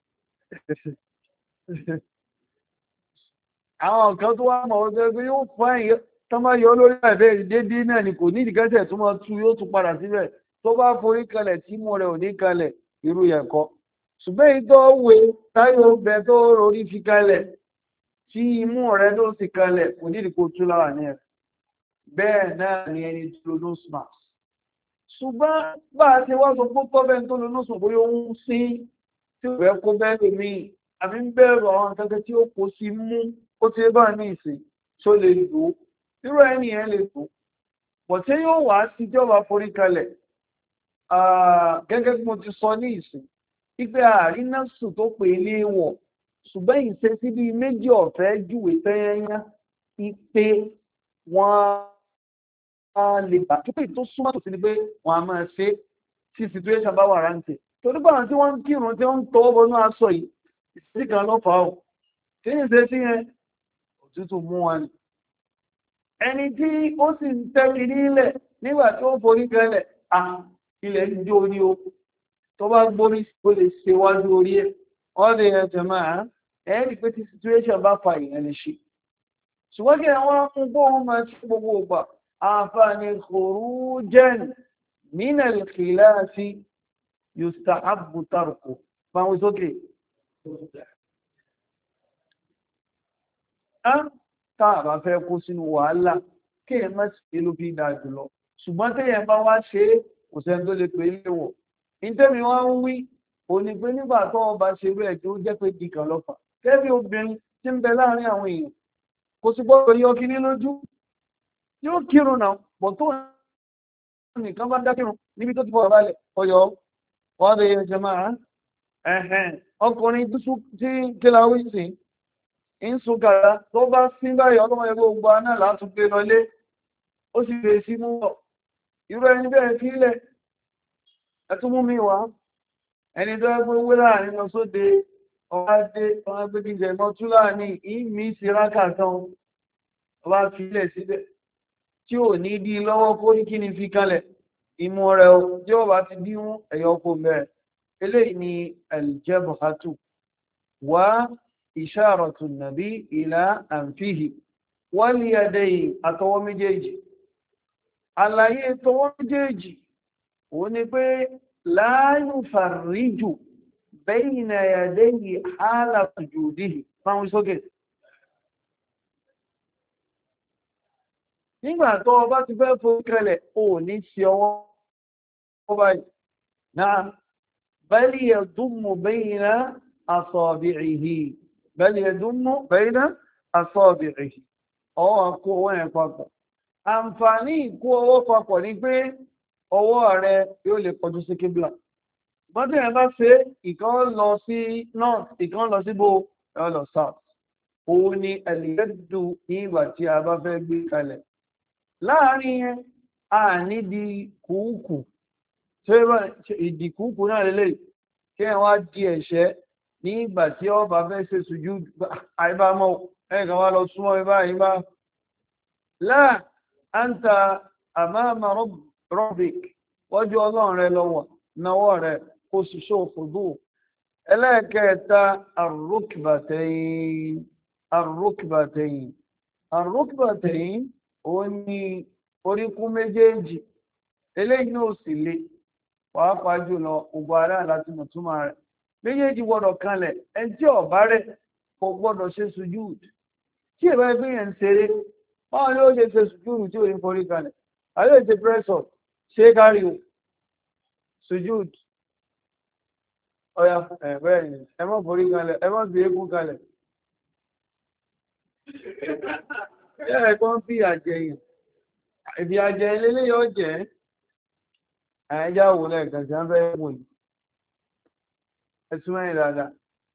àwọn kan tó wá mọ̀ ọ́ pé yóò fún ẹ̀yẹ tó máa yọ lórí ẹ̀bẹ̀ dédé náà ni kò ní ìdíkẹ́sẹ̀ tó máa tú yóò tún padà síbẹ̀ tó bá forí kanlẹ̀ tí imú rẹ̀ ò ní kanlẹ̀ irú yẹn kọ́ ṣùgbọ́n ìtọ́ òwe táyọ̀ ọbẹ̀ tó rorí fi kalẹ̀ tí imú rẹ̀ ló sì kalẹ̀ kò ní ìdíkò tú láwà ní ẹ̀ bẹ́ẹ̀ náà ni ẹni tó ló smà ṣùgbọ́n bá a ti wá sọ pé tọ́bẹ̀ tó ló sùn bóyá òun sí tí ò fẹ́ kó bẹ́ẹ̀ mi àbí ń bẹ̀rù àwọn akẹ́kẹ́ tí ó kó sí mú ó ti bá ní ìsìn tó lè lò ó irú ẹni yẹn lè tó pọ̀ tí yóò wá sí ìjọba forí kalẹ̀ gẹ́gẹ́ bí mo ti sọ ní ìsìn ìpé àrínàṣù tó pè ní wọ̀ ṣùgbọ́n ìṣe sí bí méjì ọ̀fẹ́ júwèé tẹ́yẹ́yá ìpé wọ́n lè bà tó pé tó súnmọ́ tó sí ni pé wọ́n a máa ṣe tí situation bá wà rántí torí báwọn tí wọ́n ń kírun tí wọ́n ń tọwọ́ bọnú aṣọ yìí ìsí kan lọ́fà ọ̀ tí ń ṣe sí yẹn òtútù mú wọn ni ẹni tí ó sì ń tẹ́rí nílẹ̀ nígbà tí ó forí kẹlẹ̀ à ilẹ̀ ń jó ní o tó bá gbórí ó lè ṣe wájú orí ẹ̀ wọ́n lè ẹ̀jẹ̀ máa ẹ̀ẹ́dì pé tí situation bá fa ìyẹn lè ṣe ṣùgbọ́n kí wọ́n fún bóun máa ṣe gbogbo ọgbà àǹfààní khurujan min al-khilafi yustahabbu tarku fáwọn sókè á tá a bá fẹ́ kó sínú wàhálà kéèyàn má sì ló fi dáa jùlọ ṣùgbọ́n téèyàn bá wá ṣe é kò sẹ́ni tó lè pè é léwọ̀ nítorí wọ́n ń wí òní pé nígbà tó ọba ṣe bẹ́ẹ̀ tó jẹ́ pé dìkan lọ́fà kẹ́bí obìnrin tí ń bẹ láàrin àwọn èèyàn kò sì gbọ́dọ̀ yọ kíní lójú yóò kírun náà pọ̀ tó nìkan bá dá kírun níbi tó ti fọwọ́ balẹ̀ ọyọ́ wọ́n lè yẹ máa ẹ̀hẹ̀n ọkùnrin dúsú tí kíláwí sí ń sun kàrá tó bá sí báyìí ọlọ́mọ ẹgbẹ́ gbogbo aná látúgbé lọlé ó sì lè sí mú wọ̀ irú ẹni bẹ́ẹ̀ sílẹ̀ ẹtún mú mi wá ẹni tó ẹgbẹ́ owó láàrin lọ sóde ọba dé ọba gbé kí n jẹ mọ́tú láàrin ìmí ìsìrákà kan ọba filẹ̀ síbẹ̀ tí ò ní dí lọ́wọ́ kó ní kí ni fi kalẹ̀ ìmú rẹ̀ tí ó bá ti dín ẹ̀yọ́ kó mẹ́rẹ̀ eléyìí ni aljabhatu wa isharatu nabi ila anfihi wal yadayi àtọwọ́ méjèèjì àlàyé tọwọ́ méjèèjì ó ní pé la yufarriju bayna yadayi hala sujudihi fáwọn sókè nígbà tó bá ti fẹ́ fún kẹlẹ̀ ò ní sí ọwọ́ báyìí náà bal yadummu bayna asabi'ihi bal yadummu bayna asabi'ihi ọwọ́ kó ọwọ́ yẹn papọ̀ àǹfààní ìkó ọwọ́ papọ̀ ní pé ọwọ́ rẹ yóò lè kọjú sí kíbla bọ́dọ̀ yẹn bá ṣe ìkan lọ sí north ìkan lọ sí bó ẹ lọ south òun ni ẹ̀lẹ́dù ní ìgbà tí a bá fẹ́ gbé kalẹ̀ láàárín yẹn a ní di kùúkù tí ìdí kùúkù náà lélẹ̀ kí ẹ wá di ẹ̀ṣẹ́ ní ìgbà tí ọ bá fẹ́ ṣe sùjú àìbámọ́ ẹ̀kan wá lọ súnmọ́ ibá ìbá láà anta amama rabbik wájú ọlọ́run rẹ lọ́wọ́ náwọ́ rẹ kó ṣiṣẹ́ òfòdó ẹlẹ́ẹ̀kẹta arrukbatayn arrukbatayn arrukbatayn ó ní oríkún méjèèjì eléyìí náà sì le pàápàá jùlọ gbogbo ará láti mọ̀túnmá rẹ̀ méjèèjì gbọ́dọ̀ kanlẹ̀ ẹni tí ọ̀bá rẹ̀ kò gbọ́dọ̀ ṣe sùjúd tí ìbá ẹgbẹ́ yẹn ń ṣeré báwọn ni ó ṣe ṣe sùjúd tí ò ní forí kanlẹ̀ àyè ṣe pẹ́sọ̀ ṣe kárí o sùjúd ọ̀yà ẹ̀bẹ́ ẹ̀yìn ẹ má forí kanlẹ̀ ẹ má fi eégún kanlẹ̀ ẹ̀ kọ́ ń fi àjẹyìn ìdí àjẹ ilé yóò jẹ́ ẹ̀ẹ́jà wò lẹ́ẹ̀kan tí wọ́n fẹ́ wò ní ẹ̀sùn mẹ́rin dáadáa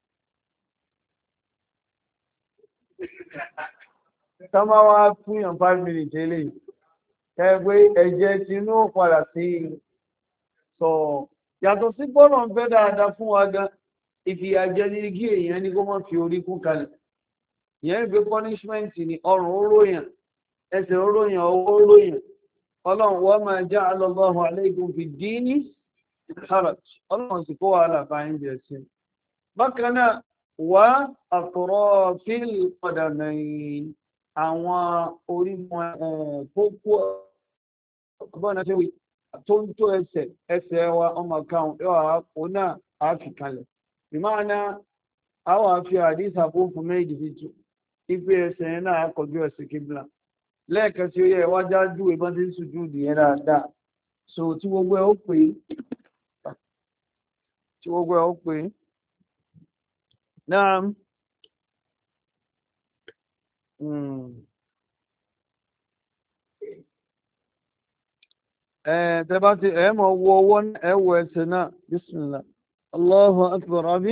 tọ́mọ́ wá fún yàn five minutes eléyìí kẹgbẹ́ ẹ̀jẹ̀ tinú padà sí sọ yàtọ̀ sí bọ́ọ̀lù ń fẹ́ dáadáa fún wa gan ìfìyàjẹ ní kí èèyàn ní kó má fi orí kún kalẹ̀ ìyẹn ń gbé punishment ní ọrùn oróyàn ẹsẹ̀ oróyàn ọwọ́ oróyàn ọlọ́run wọ́n máa ja'ala Allahu alaykum fi dini haraj ọlọ́run sì kó wàhálà báyìí jẹ sí bákan náà wà atrafil qadamayn àwọn orígun kókó ọgbọ́n ṣe wí tó ń tó ẹsẹ̀ ẹsẹ̀ wa ọmọ kan yóò àpò náà àfikànlẹ̀ ìmáàna àwọn àfi àdísà fúnfún méjì fi tù ipe ẹsẹ̀ náà kọjú ẹsẹ̀ kíbla lẹ́ẹ̀kan tí ó yẹ wájá jú ìbọn tí ń sùjú ìyẹn dáadáa so tí gbogbo ẹ̀ ó pè é tí gbogbo ẹ̀ ó pè é náà ẹ̀ tẹ́bá ti ẹ̀ mọ̀ wọ ọwọ́ ẹ̀ wọ ẹsẹ̀ náà bísmìlá Allahu akbar àbí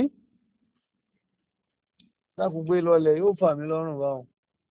lákùgbé lọlẹ̀ yóò fà mí lọ́rùn báwọn.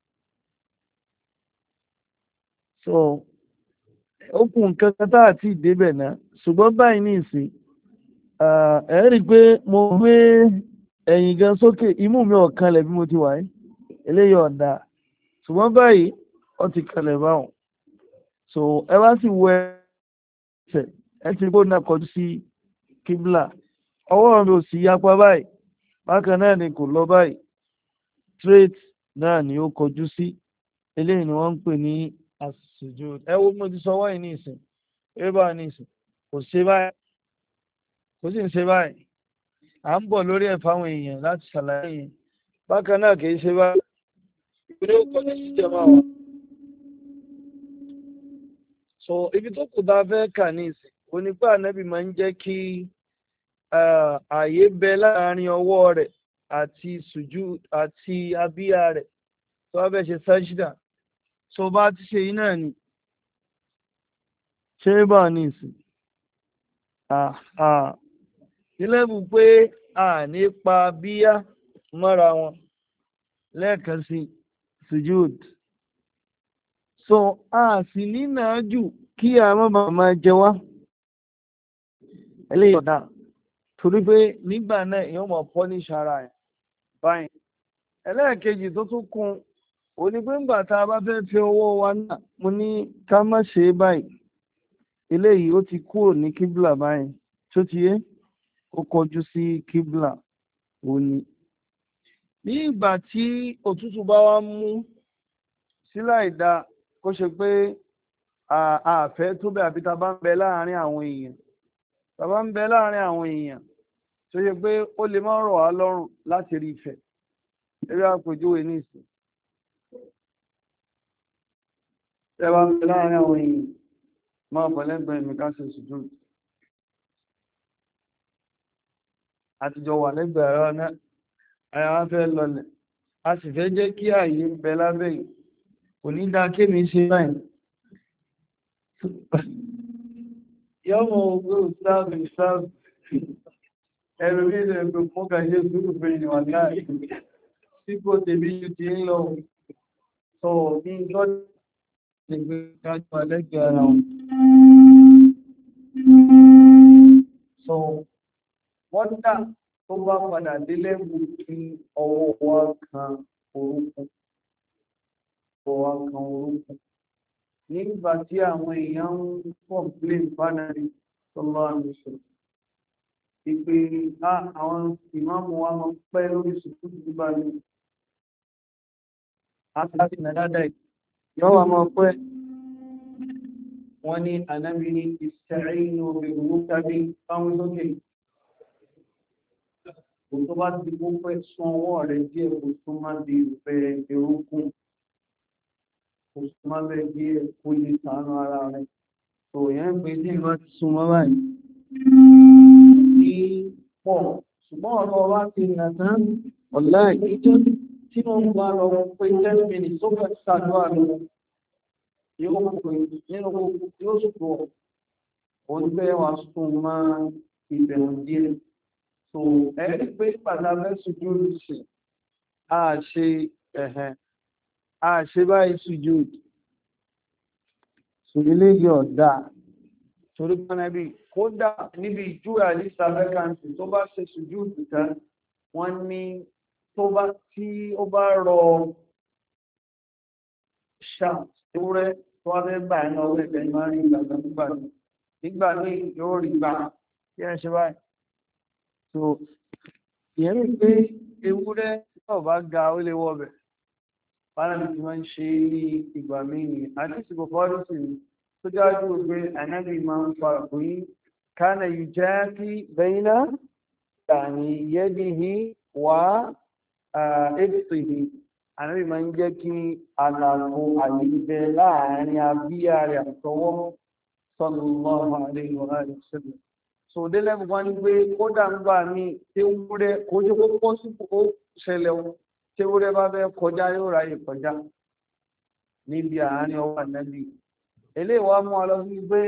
so okùn kankan tá àti ìdébẹ̀ náà ṣùgbọ́n báyìí ní ìsìn ẹ rí i pé mo gbé ẹ̀yìn gan sókè imú mi ò kanlẹ̀ bí mo ti wà yìí eléyìí ọ̀dà ṣùgbọ́n báyìí ó ti kanlẹ̀ báwọn so ẹ wá sì wọ ẹsẹ̀ ẹ ti kó náà kọjú sí kíbla ọwọ́ mi ò sì yapa báyìí bákan náà ni kò lọ báyìí straight náà ni ó kọjú sí eléyìí ni wọ́n ń pè ní as-sujud ẹ wo mo ti sọ wáyé ní ìsìn ẹ bá ní ìsìn kò ṣe báyìí kò sì ń ṣe báyìí à ń bọ̀ lórí ẹ̀ fáwọn èèyàn láti ṣàlàyé yẹn bákan náà kì í ṣe báyìí ní ó kọjú sí jẹ́ máa wà. So ibi tó kù dá fẹ́ kà ní ìsìn onípa ànábì máa ń jẹ́ kí ààyè bẹ láàrin ọwọ́ rẹ̀ àti sùjú àti abíyá rẹ̀ tó bá fẹ́ ṣe sájídà. So bá ti ṣe yìí náà ni ṣé bá ní ìsìn ilébù pé a nípa bíyá mọ́ra wọn lẹ́ẹ̀kan sí sujud. So a sì nínà jù kí a má bàa máa jẹ wá eléyìí ọ̀dà torí pé nígbà náà èèyàn mọ̀ punish ara ẹ̀ báyìí. ẹlẹ́ẹ̀kejì tó tún kún òní pé ńgbà tá a bá fẹ́ fi owó wa náà mo ní ká má ṣe é báyìí eléyìí ó ti kúrò ní kíbla báyìí tó ti yé ó kọjú sí kíbla òní. ní ìgbà tí òtútù bá wá mú síláì dá kó ṣe pé àfẹ́ tó bẹ̀ àbí tá a bá ń bẹ láàárín àwọn èèyàn tá a bá ń bẹ láàárín àwọn èèyàn tó ṣe pé ó lè má rọ̀ wá lọ́rùn láti rí ìfẹ́ eré àpèjúwe ní ìsìn. tẹ́ bá ń bẹ láàárín àwọn èèyàn máa bọ̀ lẹ́gbẹ̀ẹ́ mi ká ṣe sùjú. àtijọ́ wà lẹ́gbẹ̀ẹ́ ara náà àyà wá fẹ́ lọlẹ̀ a sì fẹ́ jẹ́ kí ààyè ń bẹ lábẹ́ yìí kò ní dáa kémi ṣe báyìí. yọ́mọ̀ ogún ìsáàbì ìsáàbì ẹ̀rù ní ilẹ̀ ẹgbẹ̀ fún kàṣẹ sùúrù fún ìwà láì sípò tèbí yìí ti ń lọ sọ ní lọ́dún ìgbé kájú alẹ́gbẹ̀ẹ́ ara wọn. so wọ́n dá tó bá padà délé mú kí ọwọ́ wa kan orúkún ọwọ́ wa kan orúkún nígbà tí àwọn èèyàn ń complain fánàrí sọlọ àmìsọ ìpè àwọn ìmáàmù wa máa ń pẹ́ lórí sùkúrù nígbà ní àti nàdádá yọ wà máa pẹ́ wọ́n ní ànábì ní ìsẹ̀rínú ìrùmú tàbí báwọn sókè kò tó bá ti kó pẹ́ sún ọwọ́ rẹ̀ díẹ̀ kò tó má di ìfẹ́ erókún kò tó má bẹ́ẹ̀ díẹ̀ kó lè sàánú ara rẹ̀ tó yẹn pé tí ìwà ti súnmọ́ báyìí ní pọ̀ ṣùgbọ́n ọ̀rọ̀ wa ti nà tán ọ̀la ìjọ tí wọ́n bá lọ pé ten minutes tó fẹ́ ṣàdúrà lọ yóò pè nínú yóò sùpọ̀ òun bẹ́ẹ̀ wá sùn máa ìbẹ̀rù díẹ̀. So ẹni pé pàtàkì sùjúdù sí a ṣe ẹ̀hẹ̀ a ṣe báyìí sùjúdù ṣùgbọ́n yóò dá torí pọ́nẹ́bí kódà níbi ìjú àlìsà vẹ́kàntì tó bá ṣe sùjúdù tán wọ́n ní tó bá tí ó bá rọ ṣáà ewúrẹ́ tó wá fẹ́ gbà ní ọwọ́ ẹ̀fẹ́ máa rí ìgbàgbà nígbà nígbà ní yóò rí gbà kí ẹ ṣe báyìí. So ìyẹn rí pé ewúrẹ́ náà bá ga ó lè wọ́bẹ̀ bára ti máa ń ṣe ní ìgbà míì àti ìsìnkú fọ́dún sí ni tó dájú pé ànábì máa ń fa òyìn kánà yìí jẹ́ kí bẹ́yìnà tàní yẹ́dìhì wá ètìhì ànábì máa ń jẹ́ kí àlàfo àyíbẹ láàárín abíyá rẹ̀ àtọwọ́ sallallahu alaihi wa sallam. So délẹ̀ bùkún ní pé ó dà ń gbà mí tí ó wúrẹ́ kó jẹ́ kó pọ́ sí kó ṣẹlẹ̀ o tí wúrẹ́ bá fẹ́ kọjá yóò ráyè kọjá níbi àárín ọwọ́ ànábì. eléyìí wá mú ọ lọ sí pé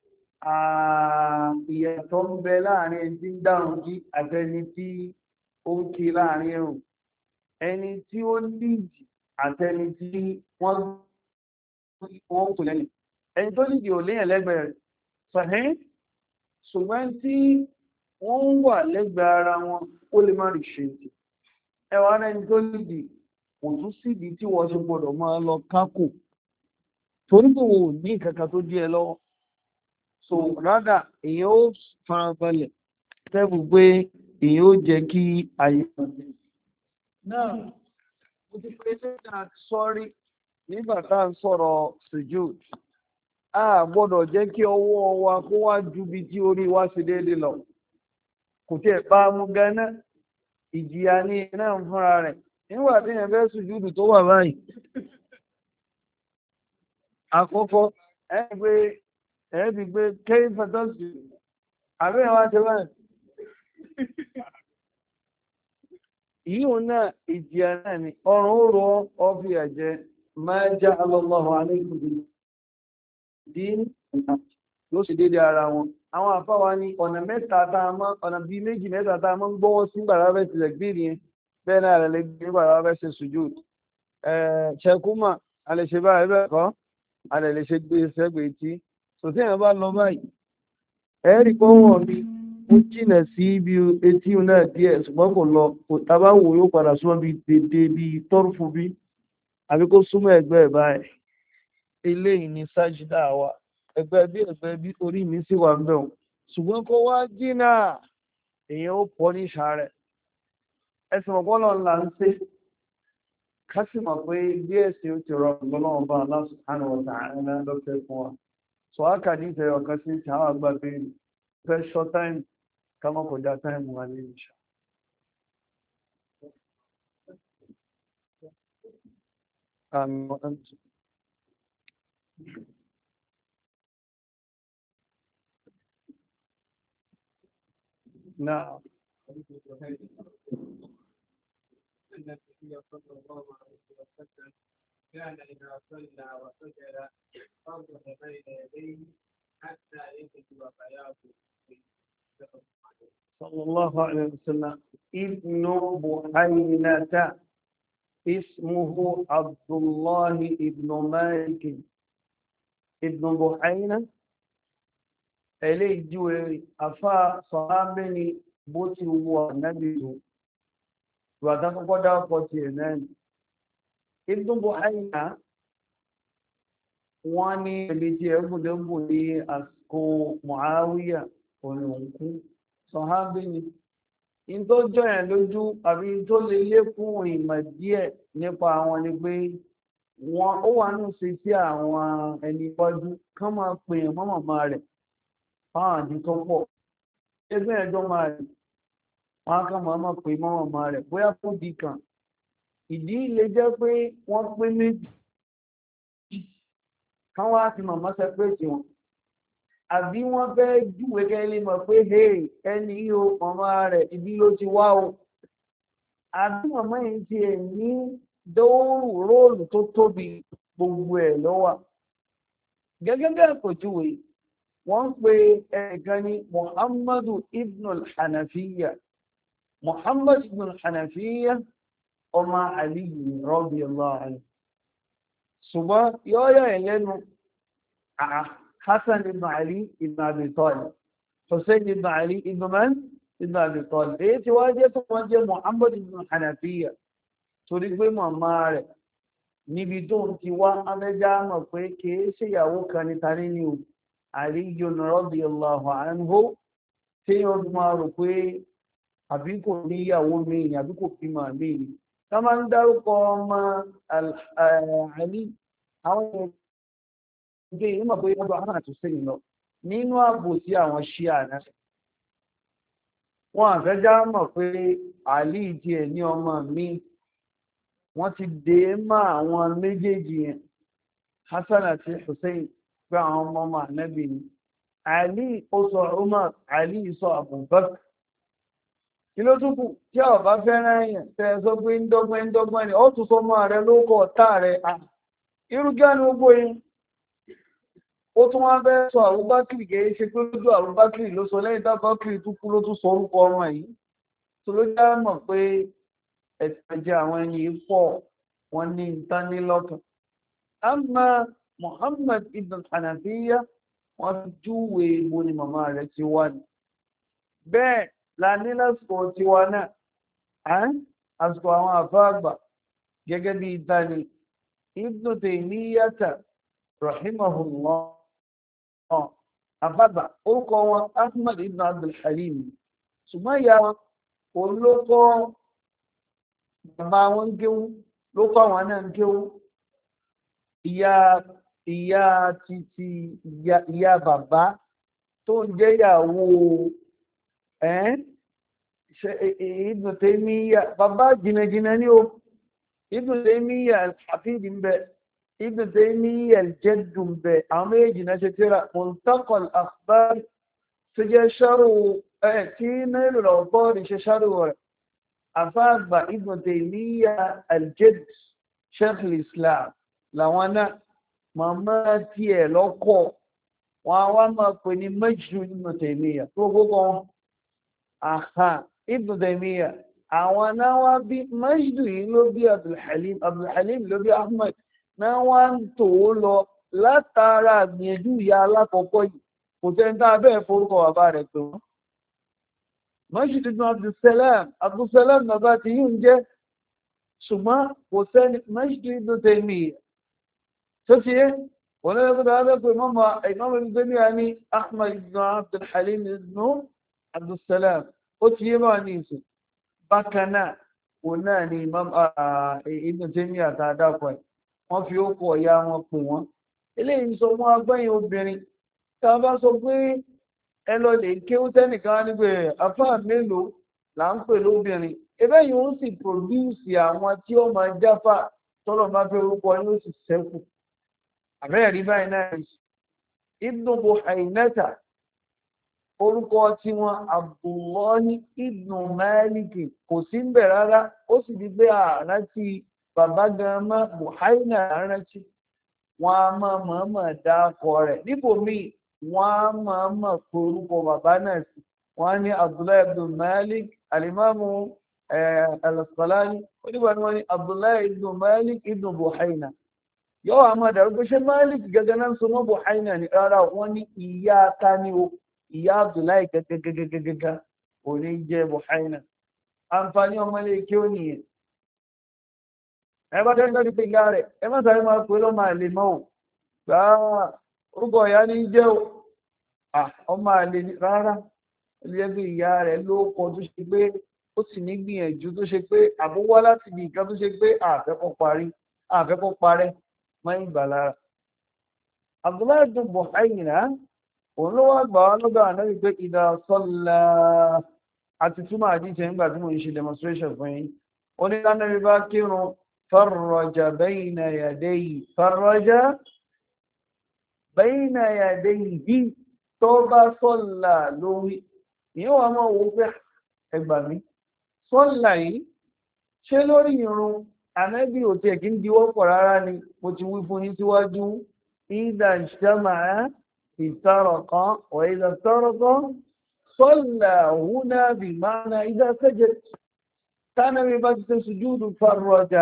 ìyàtọ̀ ń bẹ láàrin ẹni tí ń dárun kí àtẹni tí ó ń kí láàrin ẹrù ẹni tí ó nídìí àtẹni tí wọ́n kò lẹ́yìn ẹni tó nídìí ò léyìn lẹ́gbẹ̀ẹ́ rẹ̀ sọ̀hẹ́ ṣùgbọ́n tí wọ́n ń wà lẹ́gbẹ̀ẹ́ ara wọn ó lè má rí ṣe ti ẹwà rẹ̀ tó nídi kò tún síbi tí wọ́n ṣe gbọ́dọ̀ máa lọ kákò torí kò wò ní kankan tó dí ẹ lọ́wọ́ so rádà èyàn ó farabalẹ̀ tẹ́bù pé èyàn ó jẹ́ kí ayé náà mo ti pé lẹ́yìn àti sọ́rí nígbà tá à ń sọ̀rọ̀ sujud a gbọ́dọ̀ jẹ́ kí ọwọ́ wa kó wá ju bí tí orí wa ṣe déédéé lọ kò tí ẹ̀ bá mú gánà ìjìyà ní iná fúnra rẹ̀ nígbà tí yẹn fẹ́ sùjúdù tó wà báyìí àkọ́kọ́ ẹgbẹ́ ẹ̀ẹ́bí gbé kéyìn fẹ́tọ́sì àbẹ́yẹn wá ṣe báyìí yíò náà ìjìyà náà ni ọrùn ó rọ ọ́fì ẹ̀jẹ̀ máa jẹ́ alọ́lọ́wọ́ alékùnrin dín ló sì dédé ara wọn àwọn àfáwa ní ọ̀nà mẹ́ta tá a mọ́ ọ̀nà bíi méjì mẹ́ta tá a mọ́ ń gbọ́wọ́ sí gbàrà bẹ́ẹ̀ ti lẹ́gbẹ̀ẹ́ yẹn bẹ́ẹ̀ náà rẹ̀ lè gbé gbàrà bẹ́ẹ̀ ṣe sùjúd ṣẹkúmà a lè ṣe báyìí bẹ́ẹ̀ kọ́ a lè lè ṣe gbé sẹ́gbẹ̀ẹ́ tí sòtí èèyàn bá lọ báyìí ẹ̀ẹ́rì kọ́ wọ̀ mi ó jìnà sí ibi etí náà díẹ̀ ṣùgbọ́n kò lọ kò tábà wò yóò padà súnmọ́ bíi dédé bíi tọ́rùfù bí àbí kó súnmọ́ ẹgbẹ́ ẹ̀ báyìí eléyìí ni sájídà wa ẹgbẹ́ bí ẹgbẹ́ bí orí mi sì wà ń bẹ̀ wọ́n ṣùgbọ́n kó wá jìnà èèyàn ó pọ̀ ní ìṣàrẹ̀ ẹsìn ọ̀pọ̀lọ̀ ńlá ń ṣe ká sì mọ̀ pé bí ẹ̀sìn ó ti rọrùn lọ́nà ọba Allah subhanahu wa ta'ala lọ́fẹ́ fún wa sọ ákàdé ìfẹ́ ọ̀kan sí ti àwọn àgbà bẹ́ẹ̀ fẹ́ ṣọ́ táìmù ká mọ́ kọjá táìmù wa ní ìṣà. نعم النبي صلى الله عليه وسلم كان إذا صلى وسجد فرجع بين يديه حتى يجد بياضه صلى الله عليه وسلم ابن بحينة اسمه عبد الله ابن مالك ابن بحينة eléyìí júwe afá sọ̀hábẹ́ ni bó ti wọ ànábì tó ìwàdá kọ́kọ́ dákọ̀ ti ẹ̀ náà ni Ibn Buhayna wọ́n ní ibi tí ẹ̀ gbùdẹ́gbù ní àsìkò Muawiya òǹkú sọ̀hábẹ́ ni in tó jọ ẹ̀ lójú àbí tó lè lékún ìmọ̀ díẹ̀ nípa àwọn ni pé wọ́n ó wà nù sí sí àwọn ẹni iwájú kán máa pè é mọ́mọ́ rẹ̀ fáwọn àdí tó pọ̀ ẹgbẹ́ ẹjọ́ máa rí wọn á kàn máa mọ̀ pé mọ́wọ́n máa rẹ̀ bóyá fún ìdí kan ìdí lè jẹ́ pé wọ́n pé méjì kán wá fi màmá sẹpẹ́tì wọn àbí wọ́n fẹ́ júwèé kẹ́lẹ́ mọ̀ pé hey ẹni yìí o màmá rẹ̀ ibi ló ti wá o àbí màmá yìí ti ẹ̀ ní dóòrù róòlù tó tóbi gbogbo ẹ̀ lọ́wọ́ gẹ́gẹ́ bẹ́ẹ̀ kò júwèé wọ́n pe ẹ̀ẹ̀kan ní Muhammadu ibn al-Hanafiya Muhammad ibn al-Hanafiya ọmọ Ali radiyallahu anhu ṣùgbọ́n yọ́yọ́ ẹ̀lẹ́nu Hassan ibn Ali ibn Abi Talib Hussein ibn Ali ibn man ibn Abi Talib èyí tí wá jẹ́ tó wọ́n jẹ́ Muhammad ibn al-Hanafiya torí pé màmá rẹ̀ níbi tó ti wá amẹ́já mọ̀ pé kìí ṣèyàwó kan ní tani ní o Àlíyù radiyallahu anhu tí wọ́n máa rò pé àbí kò níyàwó mìíràn àbí kò fi máa mìíràn ká máa ń dárúkọ ọmọ Àlí àwọn ìgbé yìí mọ̀ pé wọ́n bá hàn tó sẹ́yìn lọ nínú ààbò sí àwọn ṣíà náà wọ́n àfẹ́já mọ̀ pé Àlí tiẹ̀ ní ọmọ mi wọ́n ti dé mọ́ àwọn méjèèjì yẹn Hasan àti Hussein pé àwọn ọmọ ọmọ ànábì ni Àlí ó sọ Umar Àlí sọ Abubakar kí ló tún kù tí a bá fẹ́ràn èèyàn tẹ́ ẹ sọ pé ń dọ́gbọ́n ń dọ́gbọ́n ni ó tún sọ ọmọ rẹ ló kọ ọ̀tá rẹ irúgá ni gbogbo yìí ó tún wá fẹ́ sọ Abubakar kì í ṣe pé lójú Abubakar ló sọ lẹ́yìn tá Abubakar tún kú ló tún sọ orúkọ ọmọ yìí tó ló já mọ̀ pé ẹ̀sìn jẹ́ àwọn ẹni pọ̀ wọ́n ní ìtánilọ́kàn àmọ́ Muhammad ibn Hanafiya wọ́n fi júwe mo ni màmá rẹ̀ ti wá ní bẹ́ẹ̀ la ní lásìkò tiwa náà àsìkò àwọn àfáàgbà gẹ́gẹ́ bí ìtàní Ibn Taymiyyah rahimahullah àfáàgbà orúkọ wọn Ahmad ibn Abdul Halim ṣùgbọ́n ìyá wọn olókọ́ bàbá wọn kéwú ló kọ́ àwọn náà kéwú ìyá ìyá títí ìyá bàbá tó ń jẹ́ ìyàwó Ibn Taymiyyah bàbá jìnnàjìnnà ní o Ibn Taymiyyah al-Hafid ń bẹ Ibn Taymiyyah al-Jadd ń bẹ àwọn méjì náà ṣe tíra Muntaqa al-Akhbar tó jẹ́ ṣọ́rù ẹ̀ tí Nail al-Awtar ṣe ṣọ́rù rẹ̀ àfáàgbà Ibn Taymiyyah al-Jadd Sheikh al-Islam làwọn náà màmá tiẹ̀ lọ́kọ̀ wọn a wá máa pè ní Majd Ibn Taymiyyah tó gbogbo wọn àhà Ibn Taymiyyah àwọn náà wá bí Majd yìí ló bí Abdul Halim Abdul Halim ló bí Ahmad náà wá ń tò ó lọ látara àgbìyànjú ìyá alákọ̀ọ́kọ́ yìí kò tẹ́ńtà bẹ́ẹ̀ forúkọ bàbá rẹ̀ pé wọ́n. Majd ibn Abdussalam Abdussalam bàbá ti yìí ń jẹ́ ṣùgbọ́n kò sẹ́ni Majd ibn Taymiyyah tó fi yé wọ́n lọ́wọ́ tó dáa pé mọ́mọ́ Imam Ibn Taymiyyah ní Ahmad ibn Abdul Halim ibn Abdussalam ó ti yé máa ní ìsìn bákan náà òun náà ni Imam Ibn Taymiyyah tá a dákọ̀ ẹ̀ wọ́n fi ó kọ̀ ọ̀yá wọn pè wọ́n eléyìí sọ fún agbẹ́yìn obìnrin tá a bá sọ pé ẹ lọ lè kéwú tẹ́nìkan nígbè afáà mélòó là ń pè lóbìnrin ebe yìí ó sì pòdúùsì àwọn tí ó máa jáfà tọ́lọ̀ máa fẹ́ orúkọ yóò sì sẹ́kù àbẹ́rẹ́ rí báyìí náà Ibn Buhaynata orúkọ tí wọn Abdullahi ibn Malik kò sí ń bẹ̀ rárá ó sì di pé àrántí bàbá gan mọ́ Buhayna rántí wọn a máa mọ̀ọ́mọ̀ dá ọkọ rẹ̀ níbòmíì wọn a máa mọ̀ pé orúkọ bàbá náà sí wọn á ní Abdullahi ibn Malik alimamu al-Asqalani onígbà ni wọn ní Abdullahi ibn Malik ibn Buhayna yóò àmọ́ dàrú pé ṣé Malik gẹ́gẹ́ náà ń so mọ́ Buhayna ní rárá wọn ní ìyá tani o ìyá Abdullahi gẹ́gẹ́gẹ́gẹ́gẹ́ ò ní jẹ́ Buhayna àǹfààní ọmọlé kí ó nìyẹn ẹ bá tẹ́lẹ̀ lọ́dún pé ìyá rẹ̀ ẹ má sáré máa pè lọ́mọ àlè mọ́ ò gbáà orúkọ ìyá ní jẹ́ ò ọmọ àlè rárá ilé bí ìyá rẹ̀ ló kọ tó ṣe pé ó sì ní gbìyànjú tó ṣe pé àbúwá láti di nǹkan tó ṣe pé àfẹ́kọ́ parí àfẹ́kọ́ parẹ́ máa ń gbà lára Abdullahi ibn Buhayna òun ló wá gbà wá lọ́dọ̀ ànábì pé ìdá sọ́lá àti túmọ̀ àdíṣẹ́ nígbà tí mo ń ṣe demonstration fún yín ó ní lánàbí bá kírun farraja bayna yadayhi farraja bayna yadayhi tó bá sọ́lá lórí ìyẹn wà máa wò pé ẹgbà mi sọ́lá yìí ṣé lórí ìrun ànábì ò tiẹ̀ kí ń diwọ́ pọ̀ rárá ni mo ti wí fún yín síwájú ìdá ìṣẹ́màá افترق وإذا افترق صلى هنا بمعنى إذا سجد كان ببجة سجود فرج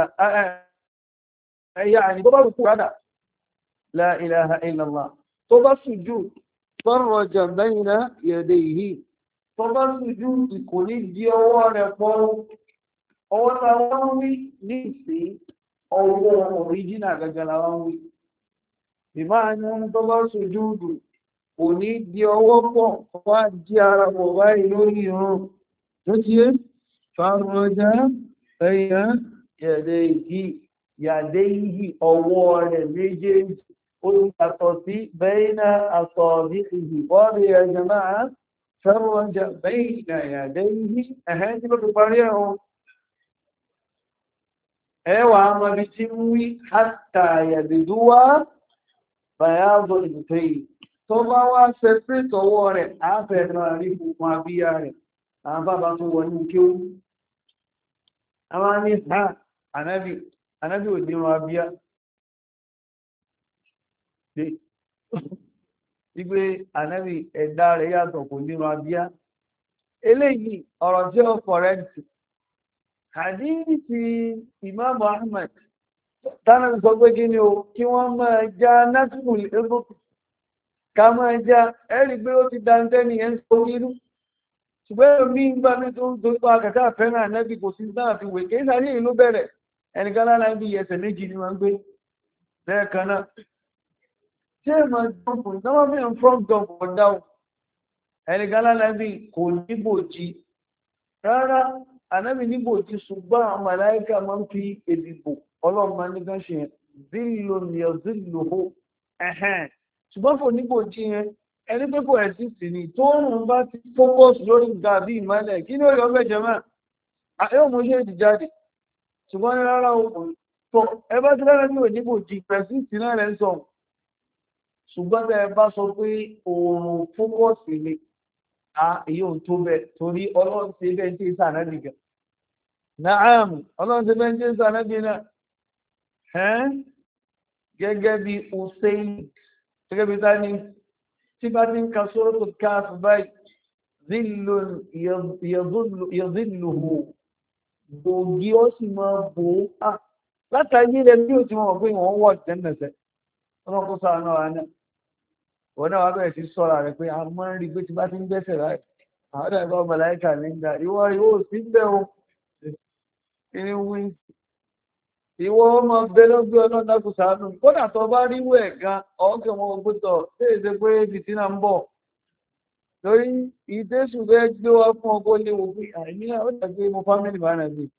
يعني طبعا هذا لا إله إلا الله طبعا سجود فرج بين يديه طبعا سجود كل الجوار فوق أو تواوي نفسي أو أوريجينا كجلاوي بمعنى طبعا سجود kò ní di ọwọ́ pọ̀ wá jí ara pọ̀ báyìí lórí ìrun tó ti é fàrọjá ẹ̀yà yẹ̀dẹ̀ ìdí yàdé yìí ọwọ́ rẹ̀ méjèèjì ó ti yàtọ̀ sí bẹ́ẹ̀nà àtọ̀bí ìhì bọ́ọ̀rì ẹ̀jẹ̀ máa fàrọjá bẹ́ẹ̀nà yàdé yìí ẹ̀hẹ́ tí ó ti parí ẹ̀hún ẹwà mọ̀bí tí ń wí hátà yàdìdúwà bàyáàbọ̀ ìdùtẹ́yì tó bá wá separate ọwọ́ rẹ̀ àáfẹ́ náà rí fún abíyá rẹ̀ àwọn bàbá tó wọ ní kí ó àwọn ní ha ànábì ànábì ò ní wọn abíyá wípé ànábì ẹ̀dá rẹ̀ yàtọ̀ kò ní wọn abíyá eléyìí ọ̀rọ̀ tí ó correct hadithi Imam Ahmad tánà sọ pé kí ni o kí wọ́n máa já násìkò ẹgbẹ́ ká máa já ẹ̀rí pé ó ti dáńtẹ́ ní ẹ̀ ń sọ nínú ṣùgbọ́n omi ń gbá mi tó ń tó pa kàkà fẹ́ràn ànábì kò sí náà fi wè kéésà ní ìlú bẹ̀rẹ̀ ẹnìkan lára ibi ẹsẹ̀ méjì ni wọ́n gbé lẹ́ẹ̀kan náà ṣé ẹ̀ máa jọ́pù náà fi ń front dump ọ̀dá o ẹnìkan lára ibi kò níbòjì rárá ànábì níbòjì ṣùgbọ́n àwọn màláíkà máa ń fi èdìbò ọlọ́run máa ní kan ṣe zílò ní ọ̀zílò ẹ̀hẹ́n ṣùgbọ́n fò níbò jí yẹn ẹni pé kò ẹ̀sì sí ni tó rùn bá ti fókọ́s lórí nǹkan àbí ìmọ́lẹ̀ kí ní orí ọgbẹ́ jẹmọ́ yóò mú ṣe ìdí jáde ṣùgbọ́n ní rárá òkun tó ẹ bá ti lára ní òníbò jí pẹ̀sìtì náà rẹ̀ ń sọ ṣùgbọ́n tẹ́ ẹ bá sọ pé oòrùn fókọ̀sì ni a èyí ò tó bẹ́ẹ̀ torí ọlọ́run ṣe bẹ́ẹ̀ tí ìsà náà nìkan náà ọlọ́run ṣe bẹ́ẹ̀ tí ìsà náà bí náà gẹ́gẹ́ bí hussein gẹ́gẹ́ bí tani tí bá ti ń ka sóròtò káàfù báyìí zílù yẹ̀zílùhù gbòógì ó sì máa bò ó látàrí rẹ̀ bí ó ti mọ̀ pé wọ́n wọ̀ tẹ́lẹ̀sẹ̀ ọlọ́run kó sáà náà wà náà wọ́n náà wá bẹ̀rẹ̀ sí sọ́ra rẹ̀ pé a máa ń rí pé tí bá ti ń gbẹ́sẹ̀ láì àwọn ọ̀dọ̀ ẹ̀gbọ́n màláíkà ní ìgbà ìwọ ìwọ sí bẹ́ o ní wí ìwọ ọmọ bẹ lọ́gbẹ́ ọlọ́dà kò sàánù kódà tó bá rí wẹ̀ gan ọ̀ọ́kẹ́ wọn gbọ́tọ̀ tí èsè pé fìtí náà ń bọ̀ lórí ìdésù bẹ́ẹ̀ gbé wá fún ọkọ̀ léwu pé àìní ó dàgbé mo fámìlì bá nà bí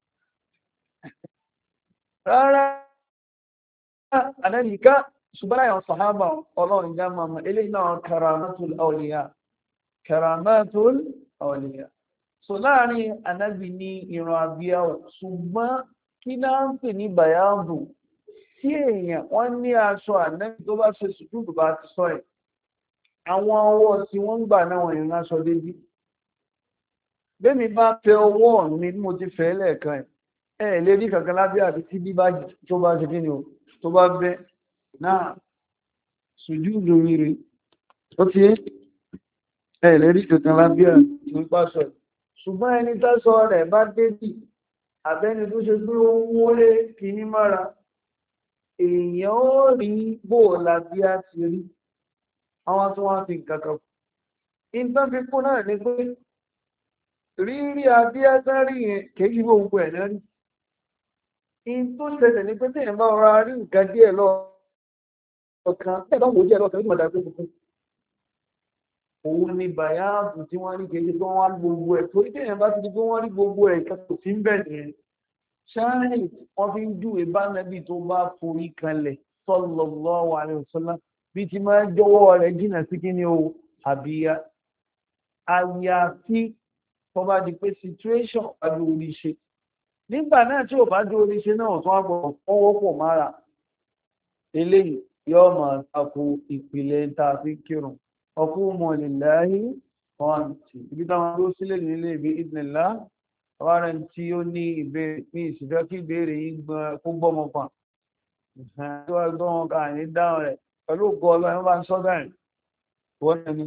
rárá àdáníká ṣùgbọ́n àwọn sàhábà ọlọ́run já máa mọ̀ eléyìí náà karamatul awliya karamatul awliya so láàrin ànábì ní ìran àbíyáwó ṣùgbọ́n kí náà ń pè ní bayáàbù tí èèyàn wọ́n ní aṣọ ànábì tó bá ṣe sùdúdù bá ti sọ ẹ̀ àwọn ọwọ́ tí wọ́n ń gbà náà wọ̀nyí aṣọ dédé bẹ́ẹ̀ni bá tẹ ọwọ́ mi mo ti fẹ́ lẹ́ẹ̀kan ẹ̀ ẹ̀ lè rí kankan lábẹ́ àti tí bí tó bá ṣe kí ni o tó bá bẹ́ náà sùjú lórí rẹ̀ ó ti ẹ̀ lè rí kankan lábẹ́ àti nípa sọ ṣùgbọ́n ẹni tásọ rẹ̀ bá débì àbẹ́ni tó ṣe pé ó ń wọlé kì í mára èèyàn ó rí bóòlà bí a ti rí àwọn tó wá fi kankan ìtàn fi kún náà ní pé rírí abíyásárí yẹn kìí ṣe gbogbo ẹ̀ náà rí in tó ṣẹlẹ̀ ní pé tí èèyàn bá ra rí nǹkan díẹ̀ lọ ọ̀kan tí ẹ̀dá wò díẹ̀ lọ́kàn ní ìmọ̀dá pé tuntun òun ni bàyáàbù tí wọ́n rí kìí ṣe pé wọ́n rí gbogbo ẹ̀ torí tí èèyàn bá ti di pé wọ́n rí gbogbo ẹ̀ kan kò sí ń bẹ̀ nìyẹn ṣáàrì wọ́n fi ń júwe bá nàbì tó bá forí kanlẹ̀ sallallahu alaihi wasallam bí ti máa jọ̀wọ́ rẹ̀ jìnnà sí kí ni o àbíyá àyàfi tó bá di pé situation pàdé oríṣe nígbà náà tí ò bá dé oríṣe náà tó wá gbọ́dọ̀ fọwọ́ pọ̀ mára eléyìí yóò máa tako ìpìlẹ̀ tá a fi kírun ọkùnrin lillahi wọn ti ibi táwọn ló sílẹ̀ nílé ibi ìdìnnìlá àwọn ará tí ó ní ìbéèrè ní ìsìfẹ́ kí ìbéèrè yìí kó gbọ́mọ pa tí wọ́n gbọ́ wọn kà ní dáhùn rẹ̀ pẹ̀lú ògo ọlọ́run bá ń sọ bẹ́ẹ̀ wọ́n ní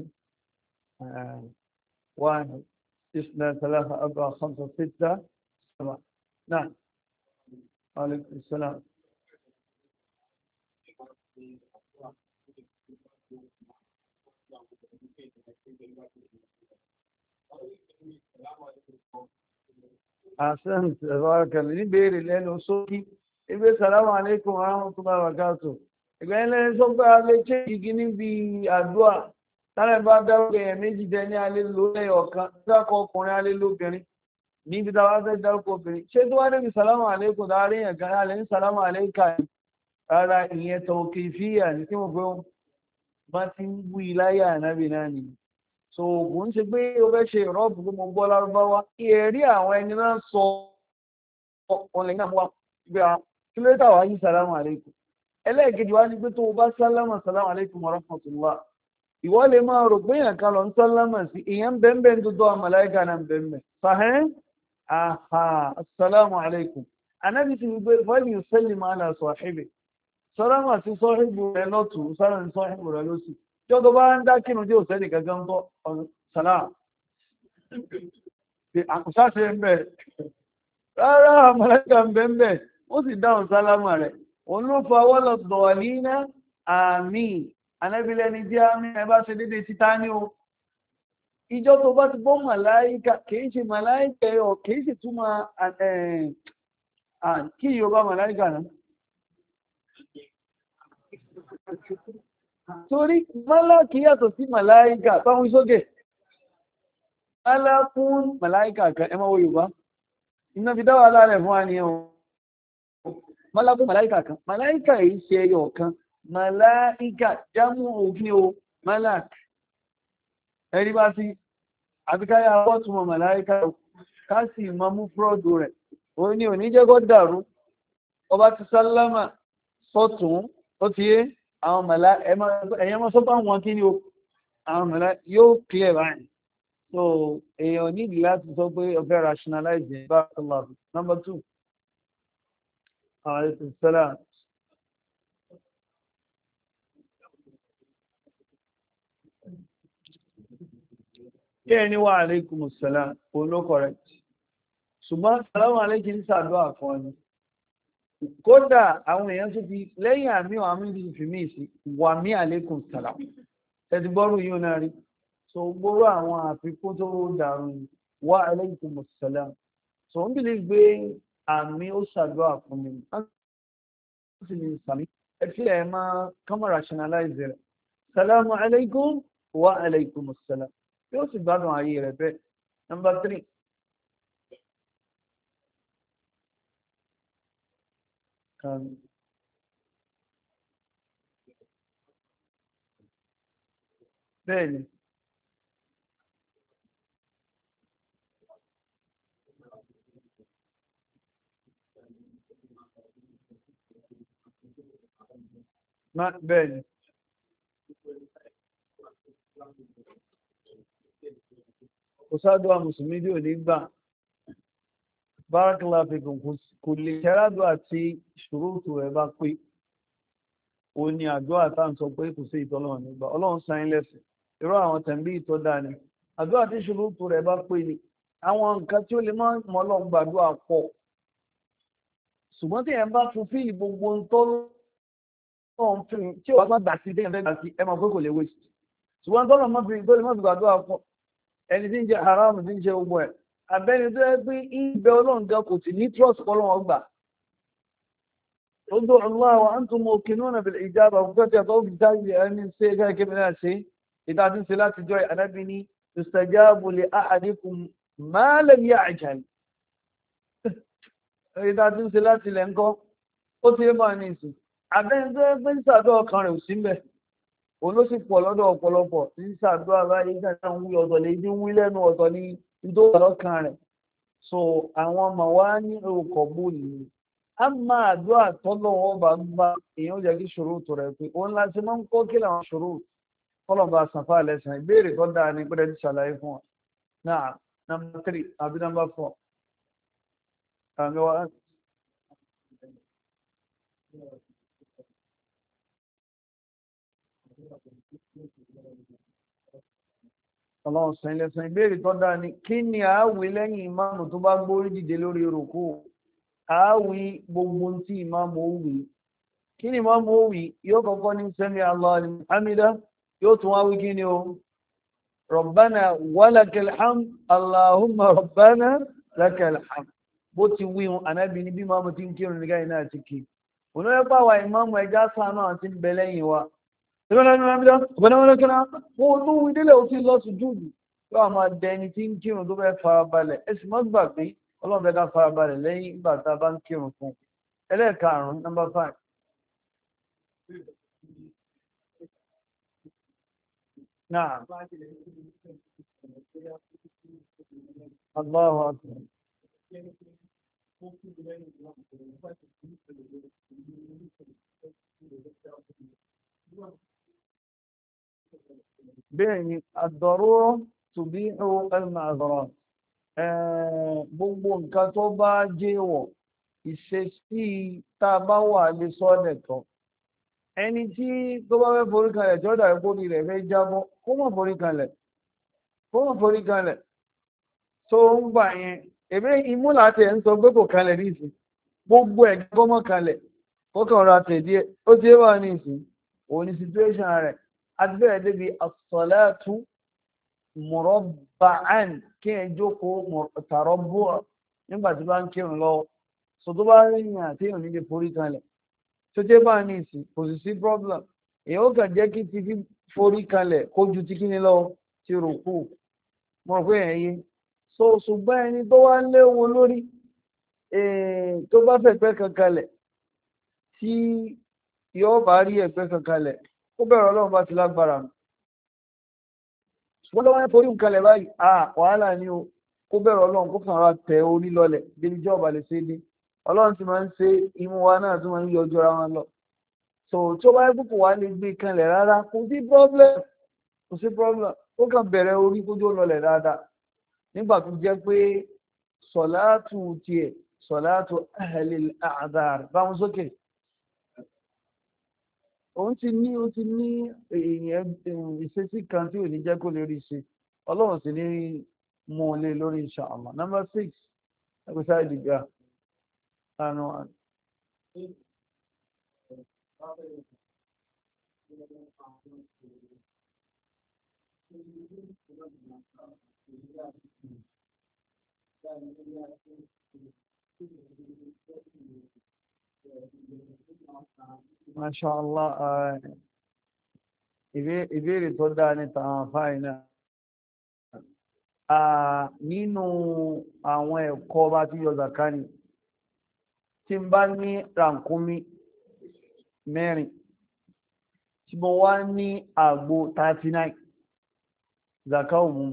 wọ́n ìsìnà tàlàfà àbá àkọ́ntọ̀ fìtà sọ́mà náà alaikum salam. Àṣẹ́n tẹ̀wàkàlẹ̀ ní béèrè lẹ́nu sókí, ibé sàlámù aléìkùn warahmatullahi wabarakatuh. Ìgbà ilẹ̀ sọ pé a lè ṣe igi níbi àdúà, tálẹ̀ bá dárúkọ èèyàn méjì jẹ ní alẹ́ ló lẹ́yọ̀ ọ̀kan, dákọ̀ ọkùnrin alẹ́ lóbìnrin, níbi táwa fẹ́ dárúkọ obìnrin. Ṣé tó wá débi sàlámù aléìkùn dárí èèyàn kan alẹ́ ní sàlámù aléìkà rárá ìyẹn tọ̀ kìfíyà ní tí mo gbé wọn bá ti ń wú iláyà ànábì náà nìyí. So kò ń ṣe pé o fẹ́ ṣe ìrọ́bù tó mọ gbọ́ lárúbáwá ẹ̀rí àwọn ẹni náà sọ ọ̀lẹ́ náà wá gbé a kí ló tà wá yí sàlámù àlékún ẹlẹ́ẹ̀kejì wá ní pé tó o bá sálámà sàlámù àlékún wa rahmatullah ìwọ lè máa rò pé èèyàn kan lọ ń sálámà sí èèyàn bẹ́ẹ̀ tó tó àmàláìkà náà bẹ́ẹ̀ fàhẹ́ àhà sàlámù àlékún anábì ti gbé fọ́ọ̀lì sẹ́lì máa là sọ̀hìbì sálámù àti sọ́hìbù rẹ̀ lọ́tù sálámù sọ́hìbù rẹ̀ lọ́sì tí ó tó bá ń dá kínú tí ó sẹ́lì gẹ́gẹ́ ń tọ́ sàlámù àkùsáṣe ń bẹ̀ rárá àmàláìkà ń bẹ̀ ń bẹ̀ ó sì dáhùn sálámù rẹ̀ òun ló fa wọ́lọ̀ dọ̀ọ̀lì náà àmì anábìlẹ́ni jẹ́ àmì ẹ bá ṣe déédéé títà ní o ìjọ tó bá ti gbọ́ màláìkà kìí ṣe màláìkà ọ̀ kìí ṣe túmọ̀ kí Yorùbá màláìkà náà torí málàkì yàtọ̀ sí màláìkà táwọn sókè alákún màláìkà kan ẹ máa wo Yorùbá iná fi dáwà láàrẹ̀ fún àníyàn málàkún màláìkà kan màláìkà yìí ṣe ẹyọ kan màláìkà jámù òfin o málàk ẹni bá sí àbíkáyà wọ́túnmọ̀ màláìkà ká sì máa mú fúrọ́dù rẹ̀ ó ní òní jẹ́ kó dàrú ọba ti sálámà sọ́tún ó ti yé àwọn mọ̀lá ẹ̀yẹ́ mọ́ sọ́pọ̀ àwọn kí ni o àwọn mọ̀lá yóò clear báyìí so èèyàn nídìí láti sọ pé ọ̀fẹ́ rationalize bá ọlọ́ number two alaykum salaam. kí ẹni wà alaykum salaam òun ló correct ṣùgbọ́n salamu alaykum ṣàdúrà fún ọ ni kódà àwọn èèyàn tó ti lẹ́yìn àmì àmì ti fi mí sí wà mí alaykum salaam ẹ̀dì bọ́rù yóò náà rí so gbóró àwọn àfikún tó dàrú wà alaykum salaam so ń bìlì gbé àmì ó ṣàdúrà fún mi ó sì ní sàmì ẹ fi ẹ̀ máa kọ́mọ̀ rationalize rẹ̀ salamu alaykum wà alaykum salaam yóò sì gbádùn ayé rẹ̀ bẹ́ẹ̀. Number three. Um, bẹ́ẹ̀ni. Ma bẹ́ẹ̀ni. Kò sádùá mùsùlùmí bí ò ní gbà. Barakallahu fikum kò lè ṣẹ́rádùá àti ṣùrútù rẹ̀ bá pé. Ó ní àdúrà tá à ń sọ pé kò sí ìtọ́lọ́run nígbà. Ọlọ́run sáyín lẹ́sìn. Irú àwọn tẹ̀m̀bí ìtọ́ dáa ni. Àdúrà tí ṣùrútù rẹ̀ bá pé ni. Àwọn nǹkan tí ó lè máa mọ́ Ọlọ́run gbàdúrà pọ̀. Ṣùgbọ́n tí ẹ̀ ń bá tún fíìlì gbogbo ń tọ́ lọ́wọ́ tí ó wá gbà sí dé ẹ̀fẹ́ gbà sí ẹ máa pé kò lè wéṣì. Ṣùgbọ́n tọ́lọ̀ mọ́ fi tó lè mọ́ fi gbàdúrà pọ̀. Ẹni tí ń jẹ haram tí ń jẹ gbogbo ẹ̀. Àbẹ́ni tó yẹ pé ìbẹ̀ Ọlọ́run gan kò sì ní trust kọ́lọ́wọ́ gbà. Ud'u Allah wa antum muqinuna bil ijaba òkúta tí a tó fi táyì ẹni ṣe káàkiri kébì náà ṣe. Ìta tí ń ṣe láti jọ ànábì ní yustajabu li ahadikum ma lam ya'jal. Ìta tí ń ṣe láti ilẹ̀ ńkọ́ ó ti máa ní ìsìn. Àbẹ́ni tó yẹ pé ń ṣàdúrà ọkàn rẹ̀ ò sí mbẹ̀. Òun ló sì pọ̀ lọ́dọ̀ ọ̀pọ̀lọpọ̀ ń ṣàdúrà báyìí nígbà ń wí ọ̀tọ̀ lè dín wí lẹ́nu ọ̀tọ̀ ní ìdókòwò lọ́kàn rẹ̀. So àwọn ọmọ wa ní orúkọ bóòlù ni. A máa àdúrà tọ́lọ̀ wọn bá ń bá èèyàn jẹ́ kí ṣòro tó rẹ̀ pé òun láti máa ń kọ́ kí làwọn ṣòro kọ́lọ̀ bá sànfà lẹ́sìn ìbéèrè tó dáa ní pẹ́rẹ́ ti ṣàlàyé fún wa. Náà number three àbí number four. Àmì wa. Ọlọ́run sọ ilẹ̀ sọ ìbéèrè tó dáa ni kí ni àáwí lẹ́yìn ìmáàmù tó bá gbórí dìde lórí rùkú àáwí gbogbo tí ìmáàmù ó wí kí ni ìmáàmù ó wí yóò kọ́kọ́ ní sami Allahu liman hamida yóò tún wá wí kí ni o Rabbana walakal hamd Allahumma Rabbana lakal hamd bó ti wí wọn ànábì ní bí ìmáàmù ti ń kírun nígbà yìí náà ti kí òun yóò pàwà ìmáàmù ẹja sáà náà ti ń bẹ lẹ́yìn wa wọ́n tó wí délẹ̀ ó ti lọ sí júùdù tó a máa dẹni tí ń kírun tó fẹ́ farabalẹ̀ ẹ sì mọ́ gbà pé ọlọ́run fẹ́ ká farabalẹ̀ lẹ́yìn ìgbà tá a bá ń kírun fún un ẹlẹ́ẹ̀karùn-ún number five. Náà Allahu Akbar. Bẹ́ẹ̀ni, ad-darura tubihu al-ma'dhurat. Gbogbo nǹkan tó bá jẹ́wọ̀, ìṣesí tá a bá wà lè sọ nìkan. Ẹni tí tó bá fẹ́ forí kanlẹ̀ tí ó dàbí kó ní rẹ̀ fẹ́ jábọ́, kó mọ̀ forí kanlẹ̀. Kó mọ̀ forí kanlẹ̀. Tó ń gbà yẹn, èmi imú láti ẹ̀ ń sọ pé kò kanlẹ̀ ní ìsìn. Gbogbo ẹ̀ kó mọ̀ kanlẹ̀. Kó kàn ra tẹ̀ díẹ̀. Ó ti wà ní ìsìn. Òun ni situation rẹ̀. Àti bẹ́ẹ̀ débi as-salatu murabba'an kí ẹ jókòó tarabbu' nígbà tí bá ń kírun lọ. So tó bá rí yàn àti èèyàn nílé forí kanlẹ̀. Tó jẹ́ bá ní ìsìn, kò sì sí problem. Èèyàn ó kàn jẹ́ kí ti fi forí kanlẹ̀ kó ju ti kíni lọ ti rùkú. Mo rò pé ẹ̀yin yé. So ṣùgbọ́n ẹni tó wá léwu lórí tó bá fẹ́ ẹ̀gbẹ́ kan kalẹ̀ tí yóò bá rí ẹ̀gbẹ́ kan kalẹ̀ ó bẹ̀rẹ̀ ọlọ́run bá ti lágbára ṣùgbọ́n lọ́wọ́ forí kalẹ̀ báyìí à wàhálà ni o kó bẹ̀rẹ̀ ọlọ́run kó kàn ra tẹ orí lọlẹ̀ débi jẹ́ ọ̀bà lè ṣe dé ọlọ́run ti máa ń ṣe imú wa náà tó máa ń yọjú ara wọn lọ so tó bá yẹ kókò wá lè gbé kanlẹ̀ rárá kò sí problem kò sí problem ó kàn bẹ̀rẹ̀ orí kójú lọlẹ̀ dáadáa nígbà tó jẹ́ pé sọ̀láàtù tiẹ̀ sọ̀láàtù ahlil a'dhar báwọn sókè òun ti ní ó ti ní èèyàn ìṣesí kan tí ò ní jẹ́ kó lè rí ṣe ọlọ́run sì ní mú un lé lórí inshallah. Number six ẹgbẹ́ sáré dìgbà àánú àánú. Masha Allah ìbéèrè tó dáa ní tàwọn fáì náà nínú àwọn ẹ̀kọ́ bá tí yọ zaka ni tí n bá ní rànkúmí mẹ́rin tí mo wá ní àgbò thirty-nine zaka òun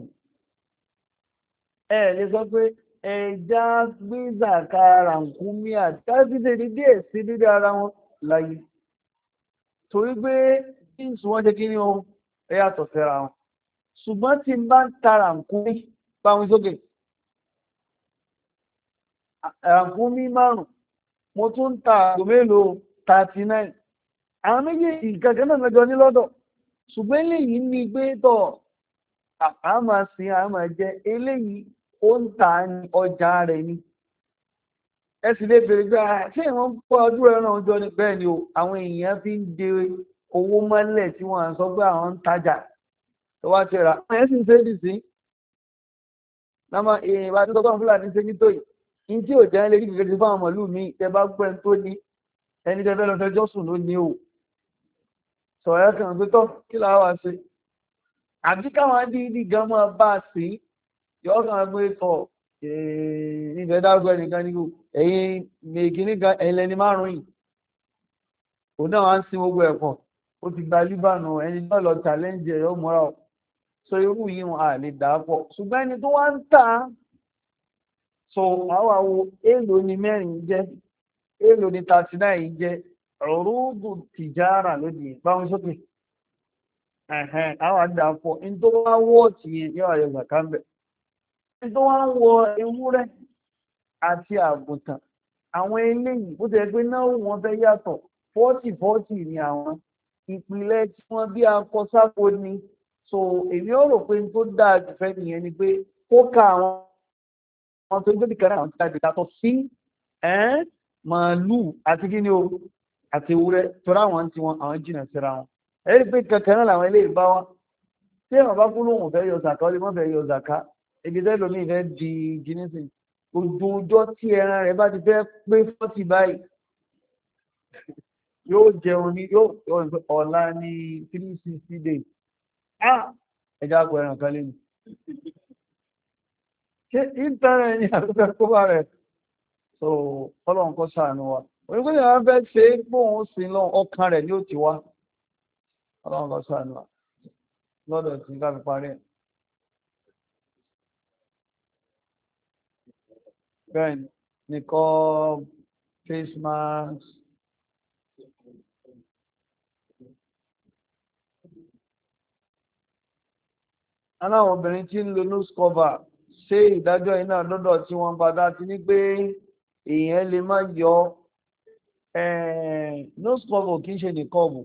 ẹ lè sọ pé ẹja gbé zaka rànkúmí àti káàkiri díẹ̀ sí dídí ara wọn láyé torí pé ìsù wọ́n jẹ́ kí ní ohun ẹ̀yàtọ̀ fẹ́ra wọn ṣùgbọ́n tí n bá ń ta rànkúmí báwọn sókè rànkúmí márùn mo tún ń ta àgbò mélòó thirty-nine àwọn méjèèjì kankan náà mẹ́jọ ní lọ́dọ̀ ṣùgbọ́n eléyìí ní gbé tọ̀ àmà sí àmà jẹ eléyìí ó ń ta ọjà rẹ̀ ni ẹ sì lè bèrè pé ṣé ìwọ̀n pọ̀ ọdún ẹran ọjọ́ ni bẹ́ẹ̀ ni o àwọn èèyàn fi ń de owó mọ́lẹ̀ tí wọ́n sọ pé àwọn ń tajà tó wá ti rà àwọn ẹ̀sìn ṣe é dì sí lámà èèyàn ìbá tó tọ́kọ̀ fúlàní ṣe ní tòyì ní tí ò jẹ́ lè rí kékeré fáwọn mọ̀lú mi tẹ bá gbẹ́ tó ní ẹni tẹ fẹ́ lọ fẹjọ́ sùn ló ní o sọ̀rọ̀ ẹ̀ kàn pé tọ́ kí làá wá ṣe àbí káwọn dídí gan máa bá a sí yọ kàn pé tọ̀ nífẹ̀ẹ́ dárúkọ ẹnìkan nígbò ẹ̀yin mèkìní gan ẹ̀yin lẹni márùn-ún yìí òun náà wá ń sin gbogbo ẹ̀kọ́ ó ti gba líbànú ẹni náà lọ challenge ẹ̀ yóò múra ọ̀ so irú yìí wọn à lè dà á pọ̀ ṣùgbọ́n ẹni tó wá ń tà á so àwọn àwo èèlò ni mẹ́rin jẹ́ èèlò ni thirty nine jẹ́ ọ̀rọ̀dù tìjára lónìí báwọn sókè àwọn àdà pọ̀ ní tó wá wọ́ọ̀tì yẹn yóò àyọ̀ gbà kámbẹ̀ ní tó wá ń wọ ewúrẹ́ àti àgùntàn àwọn eléyìí bó tẹ̀ pé náà wọ́n fẹ́ yàtọ̀ forty forty ni àwọn ìpìlẹ̀ tí wọ́n bí akọ sáko ni so èmi ò rò pé n tó dáa jù fẹ́ nìyẹn ni pé kó ka àwọn àwọn tó ń gbé kẹrẹ àwọn tí a dì yàtọ̀ sí màálù àti kí ni o àti ewúrẹ́ tọ́ra àwọn tí wọn àwọn jìnnà síra wọn ẹ̀rí pé kankan náà làwọn eléyìí bá wá tí èèyàn bá kú lóhùn fẹ́ yọ zàká ó lè má fẹ́ yọ zàká ebi tẹ́ lómi ìfẹ́ di jínísìn gbogbo ọjọ́ tí ẹran rẹ̀ bá ti fẹ́ pé fọ́tì báyìí yóò jẹun ní yóò ọ̀la ní three sixty days ah ẹja àpò ẹran kan lé mi ṣé ìtàn ní àtúntò kó bá rẹ̀ so ọlọ́run kó ṣàánú wa onígbé ni wọ́n fẹ́ ṣe é bóun sí lọ ọkàn rẹ̀ ní ó ti wá ọlọ́run kó ṣàánú wa lọ́dọ̀ tí ká fi parí ẹ̀. bẹ́ẹ̀ ni nìkan face mask aláwọn obìnrin tí ń lo nose cover ṣé ìdájọ́ iná lọ́dọ̀ tí wọ́n padà ti ní pé èèyàn lè má yọ nose cover kì í ṣe nìkan ọ̀bù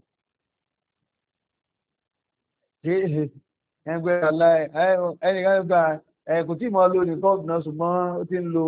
ẹgbẹ́ aláì ẹnìkan gba kò tí mọ́ lo nìkan ọ̀bù náà ṣùgbọ́n ó ti ń lo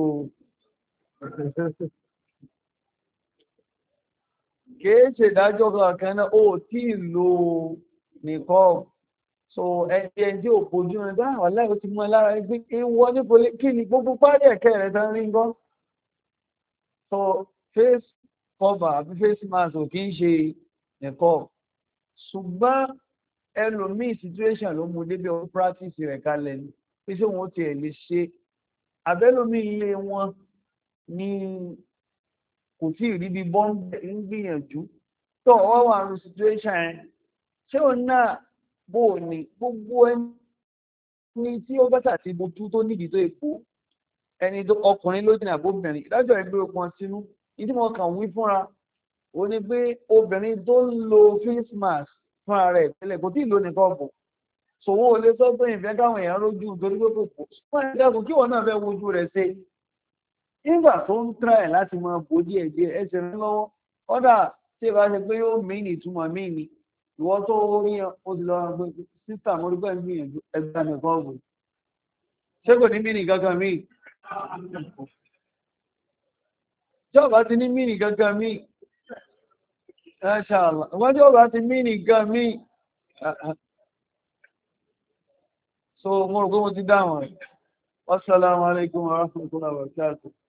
kìí ṣe ìdájọ́ kankan náà ó tí ì lo nìkan ọ̀bù so ẹni ẹni tí ò fojú rẹ bá wà láì ó ti mú ẹ lára ẹgbẹ́ ìwọ níbo kí ni gbogbo párí ẹ̀kẹ́ rẹ̀ tán rí nǹkan so face cover àbí face mask ò kí ń ṣe nìkan ṣùgbọ́n ẹlòmíì situation ló mú débi ọdún practice rẹ̀ kalẹ̀ ni pé ṣé wọn ó tiẹ̀ lè ṣe àbẹ́lòmíì ilé wọn ní kò tí ì rí bí bọ́ńbẹ́ ń gbìyànjú tó ọwọ́ wà ní situation yẹn ṣé òun náà bó ní gbogbo ẹni tí ó bá tàbí mojú tó nídìí tó èkó ẹni tó ọkùnrin ló jìnà àbóbìnrin ìdájọ́ ẹgbẹ́ ogun sínú ìdí mo kàn wí fúnra ó ní pé obìnrin tó ń lo face mask fúnra rẹ̀ tẹ́lẹ̀ kò tí ì lo nìkan bò ṣòwò ò lè sọ pé ìfẹ́ káwọn èèyàn rójú torí pé kò pò fún ẹ̀dẹ́kùn kí wọn náà fẹ́ wojú rẹ̀ ṣe nígbà tó ń tra ẹ̀ láti máa bò díẹ̀ díẹ̀ ẹsẹ̀ rẹ̀ lọ́wọ́ ọ̀dà tí ìbá ṣe pé yóò mí ní ìtumọ̀ mí ni ìwọ tó rí o ti lọ pé sísà mo rí bẹ́ẹ̀ gbìyànjú ẹgbẹ́ nìkan bò ṣé kò ní mí ní kankan mí jọba ti ní mí ní kankan mí Inshallah wọ́n jọba ti mí ní kankan mí so mo rò pé mo ti dáhùn rẹ̀. Wassalamu alaikum warahmatullahi wabarakatuh.